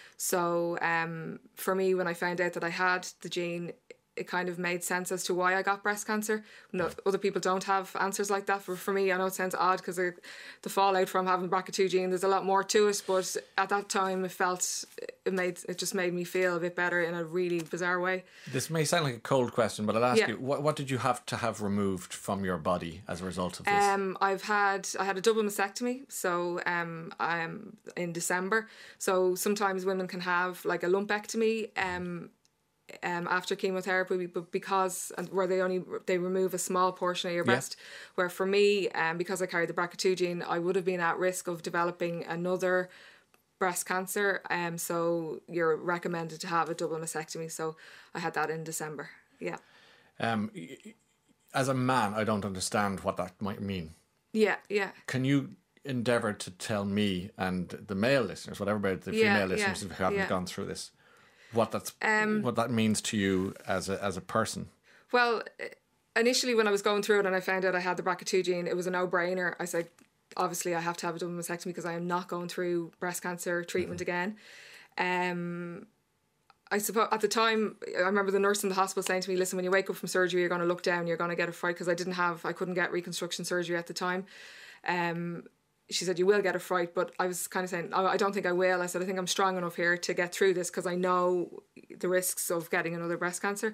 So um, for me, when I found out that I had the gene, it kind of made sense as to why I got breast cancer. No, other people don't have answers like that. For, for me, I know it sounds odd because the fallout from having B R C A two gene, there's a lot more to it. But at that time, it felt, it made it just made me feel a bit better in a really bizarre way. This may sound like a cold question, but I'll ask yeah. you, what, what did you have to have removed from your body as a result of this? Um, I've had, I had a double mastectomy, so um, I'm in December. So sometimes women can have like a lumpectomy, um, Um, after chemotherapy, but because where they only they remove a small portion of your breast, yeah. where for me, um, because I carried the B R C A two gene, I would have been at risk of developing another breast cancer. Um, so you're recommended to have a double mastectomy. So I had that in December. Yeah. Um, as a man, I don't understand what that might mean. Yeah, yeah. Can you endeavour to tell me and the male listeners, whatever about the yeah, female listeners yeah, who haven't yeah. gone through this, what that's um, what that means to you as a as a person? Well, initially when I was going through it and I found out I had the B R C A two gene, it was a no-brainer. I said, obviously I have to have a double mastectomy because I am not going through breast cancer treatment mm-hmm. again. Um, I suppose at the time, I remember the nurse in the hospital saying to me, listen, when you wake up from surgery, you're going to look down, you're going to get a fright, because I didn't have, I couldn't get reconstruction surgery at the time. Um, she said, you will get a fright, but I was kind of saying, oh, I don't think I will. I said, I think I'm strong enough here to get through this because I know the risks of getting another breast cancer.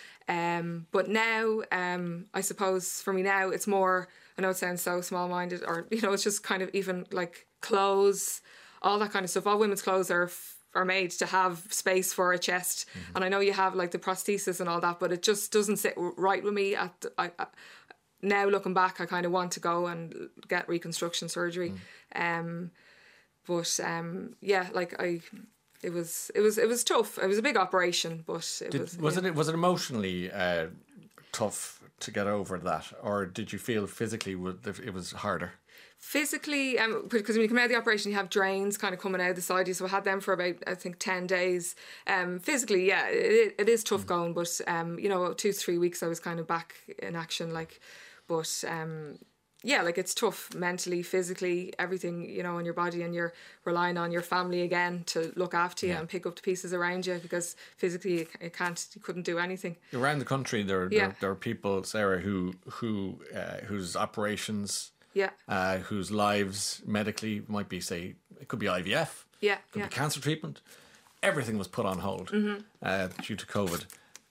Um, but now, um, I suppose for me now, it's more, I know it sounds so small-minded, or, you know, it's just kind of even like clothes, all that kind of stuff. All women's clothes are are made to have space for a chest. Mm-hmm. And I know you have like the prosthesis and all that, but it just doesn't sit right with me. At the, I, I, now looking back, I kind of want to go and get reconstruction surgery. Mm. Um, but um, yeah, like I, it was, it was, it was tough. It was a big operation, but it did, was. Was yeah. it was it emotionally uh, tough to get over that, or did you feel physically it was harder? Physically, um, because when you come out of the operation, you have drains kind of coming out of the side of you. So I had them for about, I think, ten days. Um, physically, yeah, it, it is tough mm. going. But, um, you know, two, three weeks I was kind of back in action. Like, but, um, yeah, like it's tough mentally, physically, everything, you know, in your body, and you're relying on your family again to look after you yeah. and pick up the pieces around you, because physically you can't, you couldn't do anything. Around the country, there, yeah. there, there are people, Sarah, who, who, uh, whose operations... Yeah. Uh, whose lives medically might be, say, it could be I V F. Yeah. It could yeah. be cancer treatment. Everything was put on hold mm-hmm. uh, due to COVID.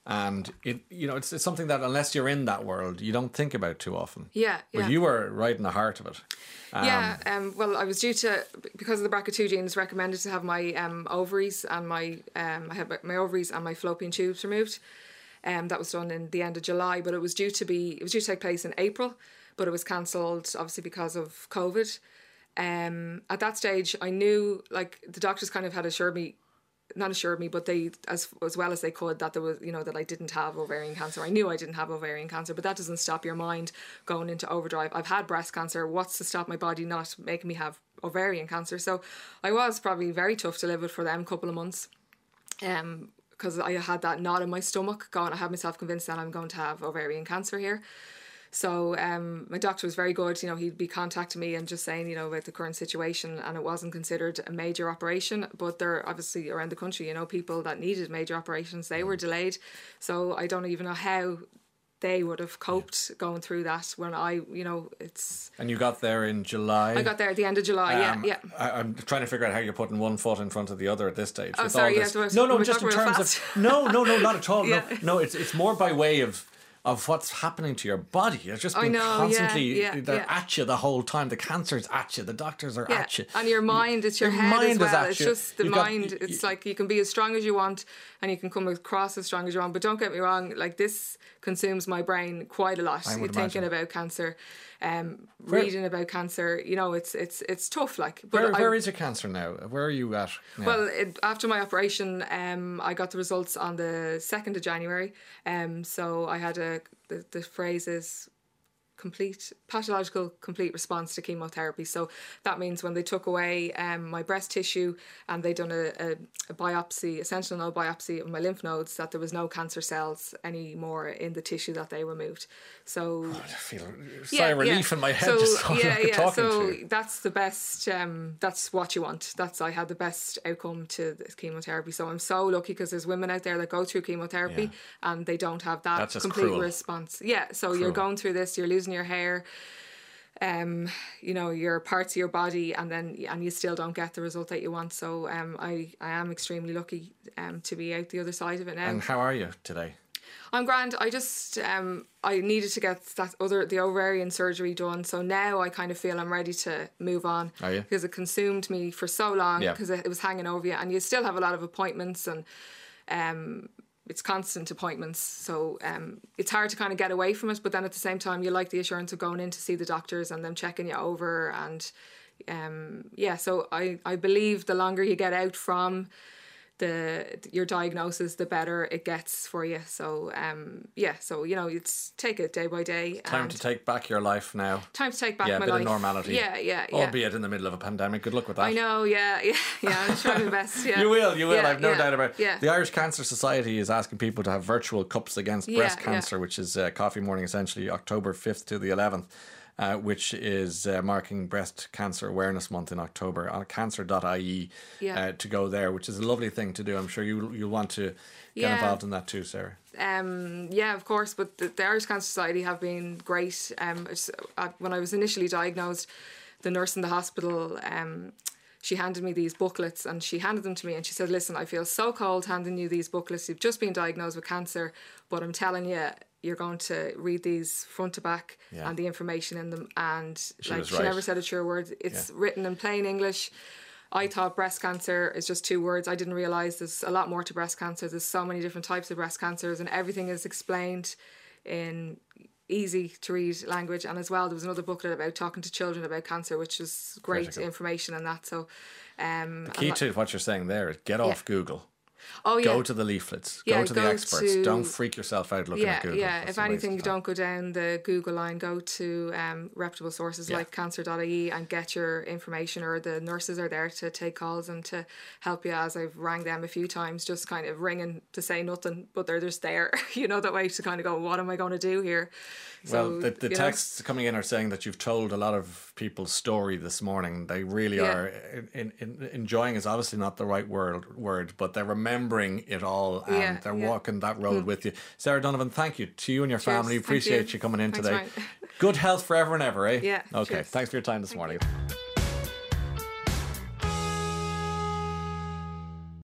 And it, you know, it's, it's something that unless you're in that world, you don't think about too often. Yeah, yeah. But you were right in the heart of it. Um, yeah, um, well, I was due to, because of the B R C A two gene, it's recommended to have my um, ovaries and my, um, I had my ovaries and my fallopian tubes removed. Um, that was done in the end of July, but it was due to be, it was due to take place in April, but it was cancelled obviously because of COVID. Um, at that stage, I knew, like, the doctors kind of had assured me, not assured me, but they, as as well as they could, that there was, you know, that I didn't have ovarian cancer. I knew I didn't have ovarian cancer, but that doesn't stop your mind going into overdrive. I've had breast cancer. What's to stop my body not making me have ovarian cancer? So I was probably very tough to live with for them couple of months. Um, because I had that knot in my stomach going, I had myself convinced that I'm going to have ovarian cancer here. So um, my doctor was very good. You know, he'd be contacting me and just saying, you know, about the current situation, and it wasn't considered a major operation. But there are obviously around the country, you know, people that needed major operations, they were delayed. So I don't even know how they would have coped yeah. going through that when I, you know, it's... And you got there in July? I got there at the end of July, um, yeah, yeah. I, I'm trying to figure out how you're putting one foot in front of the other at this stage. Oh, with sorry, all yes. this. No, no, just in terms fast. of... No, no, no, not at all. yeah. No, no, it's it's more by way of... of what's happening to your body. It's just been know, constantly yeah, yeah, they're yeah. at you the whole time. The cancer's at you. The doctors are yeah. at you. And your mind, it's your, your head mind as well. Is it's you. just the You've mind. got, it's you, like you can be as strong as you want and you can come across as strong as you want. But don't get me wrong, like this consumes my brain quite a lot. I would Thinking imagine. about cancer, um, where, reading about cancer, you know, it's it's it's tough. Like, but where, where I, is your cancer now? Where are you at now? Well, it, after my operation, um, I got the results on the second of January. Um, so I had a the, the phrase is complete pathological complete response to chemotherapy. So that means when they took away um, my breast tissue and they done a, a, a biopsy, a sentinel node biopsy of my lymph nodes, that there was no cancer cells anymore in the tissue that they removed. So oh, I feel a sigh yeah, of relief yeah. in my head so, just yeah, yeah. talking so to you. That's the best. Um, that's what you want. That's I had the best outcome to the chemotherapy. So I'm so lucky because there's women out there that go through chemotherapy yeah. and they don't have that That's complete cruel. response. Yeah. So Cruel. You're going through this. You're losing your hair. Um, you know, your parts of your body, and then and you still don't get the result that you want. So um, I I am extremely lucky um to be out the other side of it now. And how are you today? I'm grand. I just um I needed to get that other the ovarian surgery done, so now I kind of feel I'm ready to move on. Are you? Because it consumed me for so long because yeah. it, it was hanging over you, and you still have a lot of appointments and um. It's constant appointments, so um, it's hard to kind of get away from it. But then at the same time, you like the assurance of going in to see the doctors and them checking you over, and um, yeah. So I, I believe the longer you get out from the your diagnosis, the better it gets for you. So um, yeah. So you know, it's take it day by day. Time and to take back your life now. Time to take back yeah, my a bit life. of normality. Yeah, yeah, yeah. Albeit in the middle of a pandemic. Good luck with that. I know. Yeah, yeah, yeah. I'm trying my best. Yeah. You will, you will. Yeah, I've no yeah, doubt about it. Yeah. The Irish Cancer Society is asking people to have virtual cups against Yeah, breast yeah. cancer, which is uh, coffee morning, essentially October fifth to the eleventh. Uh, which is uh, marking Breast Cancer Awareness Month in October on cancer dot I E Yeah. uh, to go there, which is a lovely thing to do. I'm sure you, you'll want to get Yeah. involved in that too, Sarah. Um, yeah, of course, but the, the Irish Cancer Society have been great. Um, it's, uh, when I was initially diagnosed, the nurse in the hospital, um, she handed me these booklets and she handed them to me and she said, listen, I feel so cold handing you these booklets. You've just been diagnosed with cancer, but I'm telling you, you're going to read these front to back Yeah. and the information in them. And She like was she right. never said a true word. It's Yeah. written in plain English. I thought breast cancer is just two words. I didn't realise there's a lot more to breast cancer. There's so many different types of breast cancers and everything is explained in easy to read language. And as well, there was another booklet about talking to children about cancer, which was great Critical. information and that. So um, The key and to what you're saying there is get off Google. Oh yeah. Go to the leaflets. Yeah, go to the go experts. to- Don't freak yourself out looking yeah, at Google. yeah. That's If a waste anything, of time. don't go down the Google line. Go to um, reputable sources Yeah. like cancer dot I E and get your information. Or the nurses are there to take calls and to help you. As I've rang them a few times, just kind of ringing to say nothing, but they're just there. You know, that way to kind of go, what am I going to do here? Well, So, the, the you know, texts coming in are saying that you've told a lot of people's story this morning. They really Yeah. are in, in, enjoying is obviously not the right word, word, but they're remembering it all and Yeah, they're yeah. walking that road with you. Sarah Donovan, thank you to you and your Cheers. family. Thank Appreciate you. you coming in Thanks, today. Ryan. Good health forever and ever, eh? Yeah, Okay. cheers. Thanks for your time this Thank morning. you.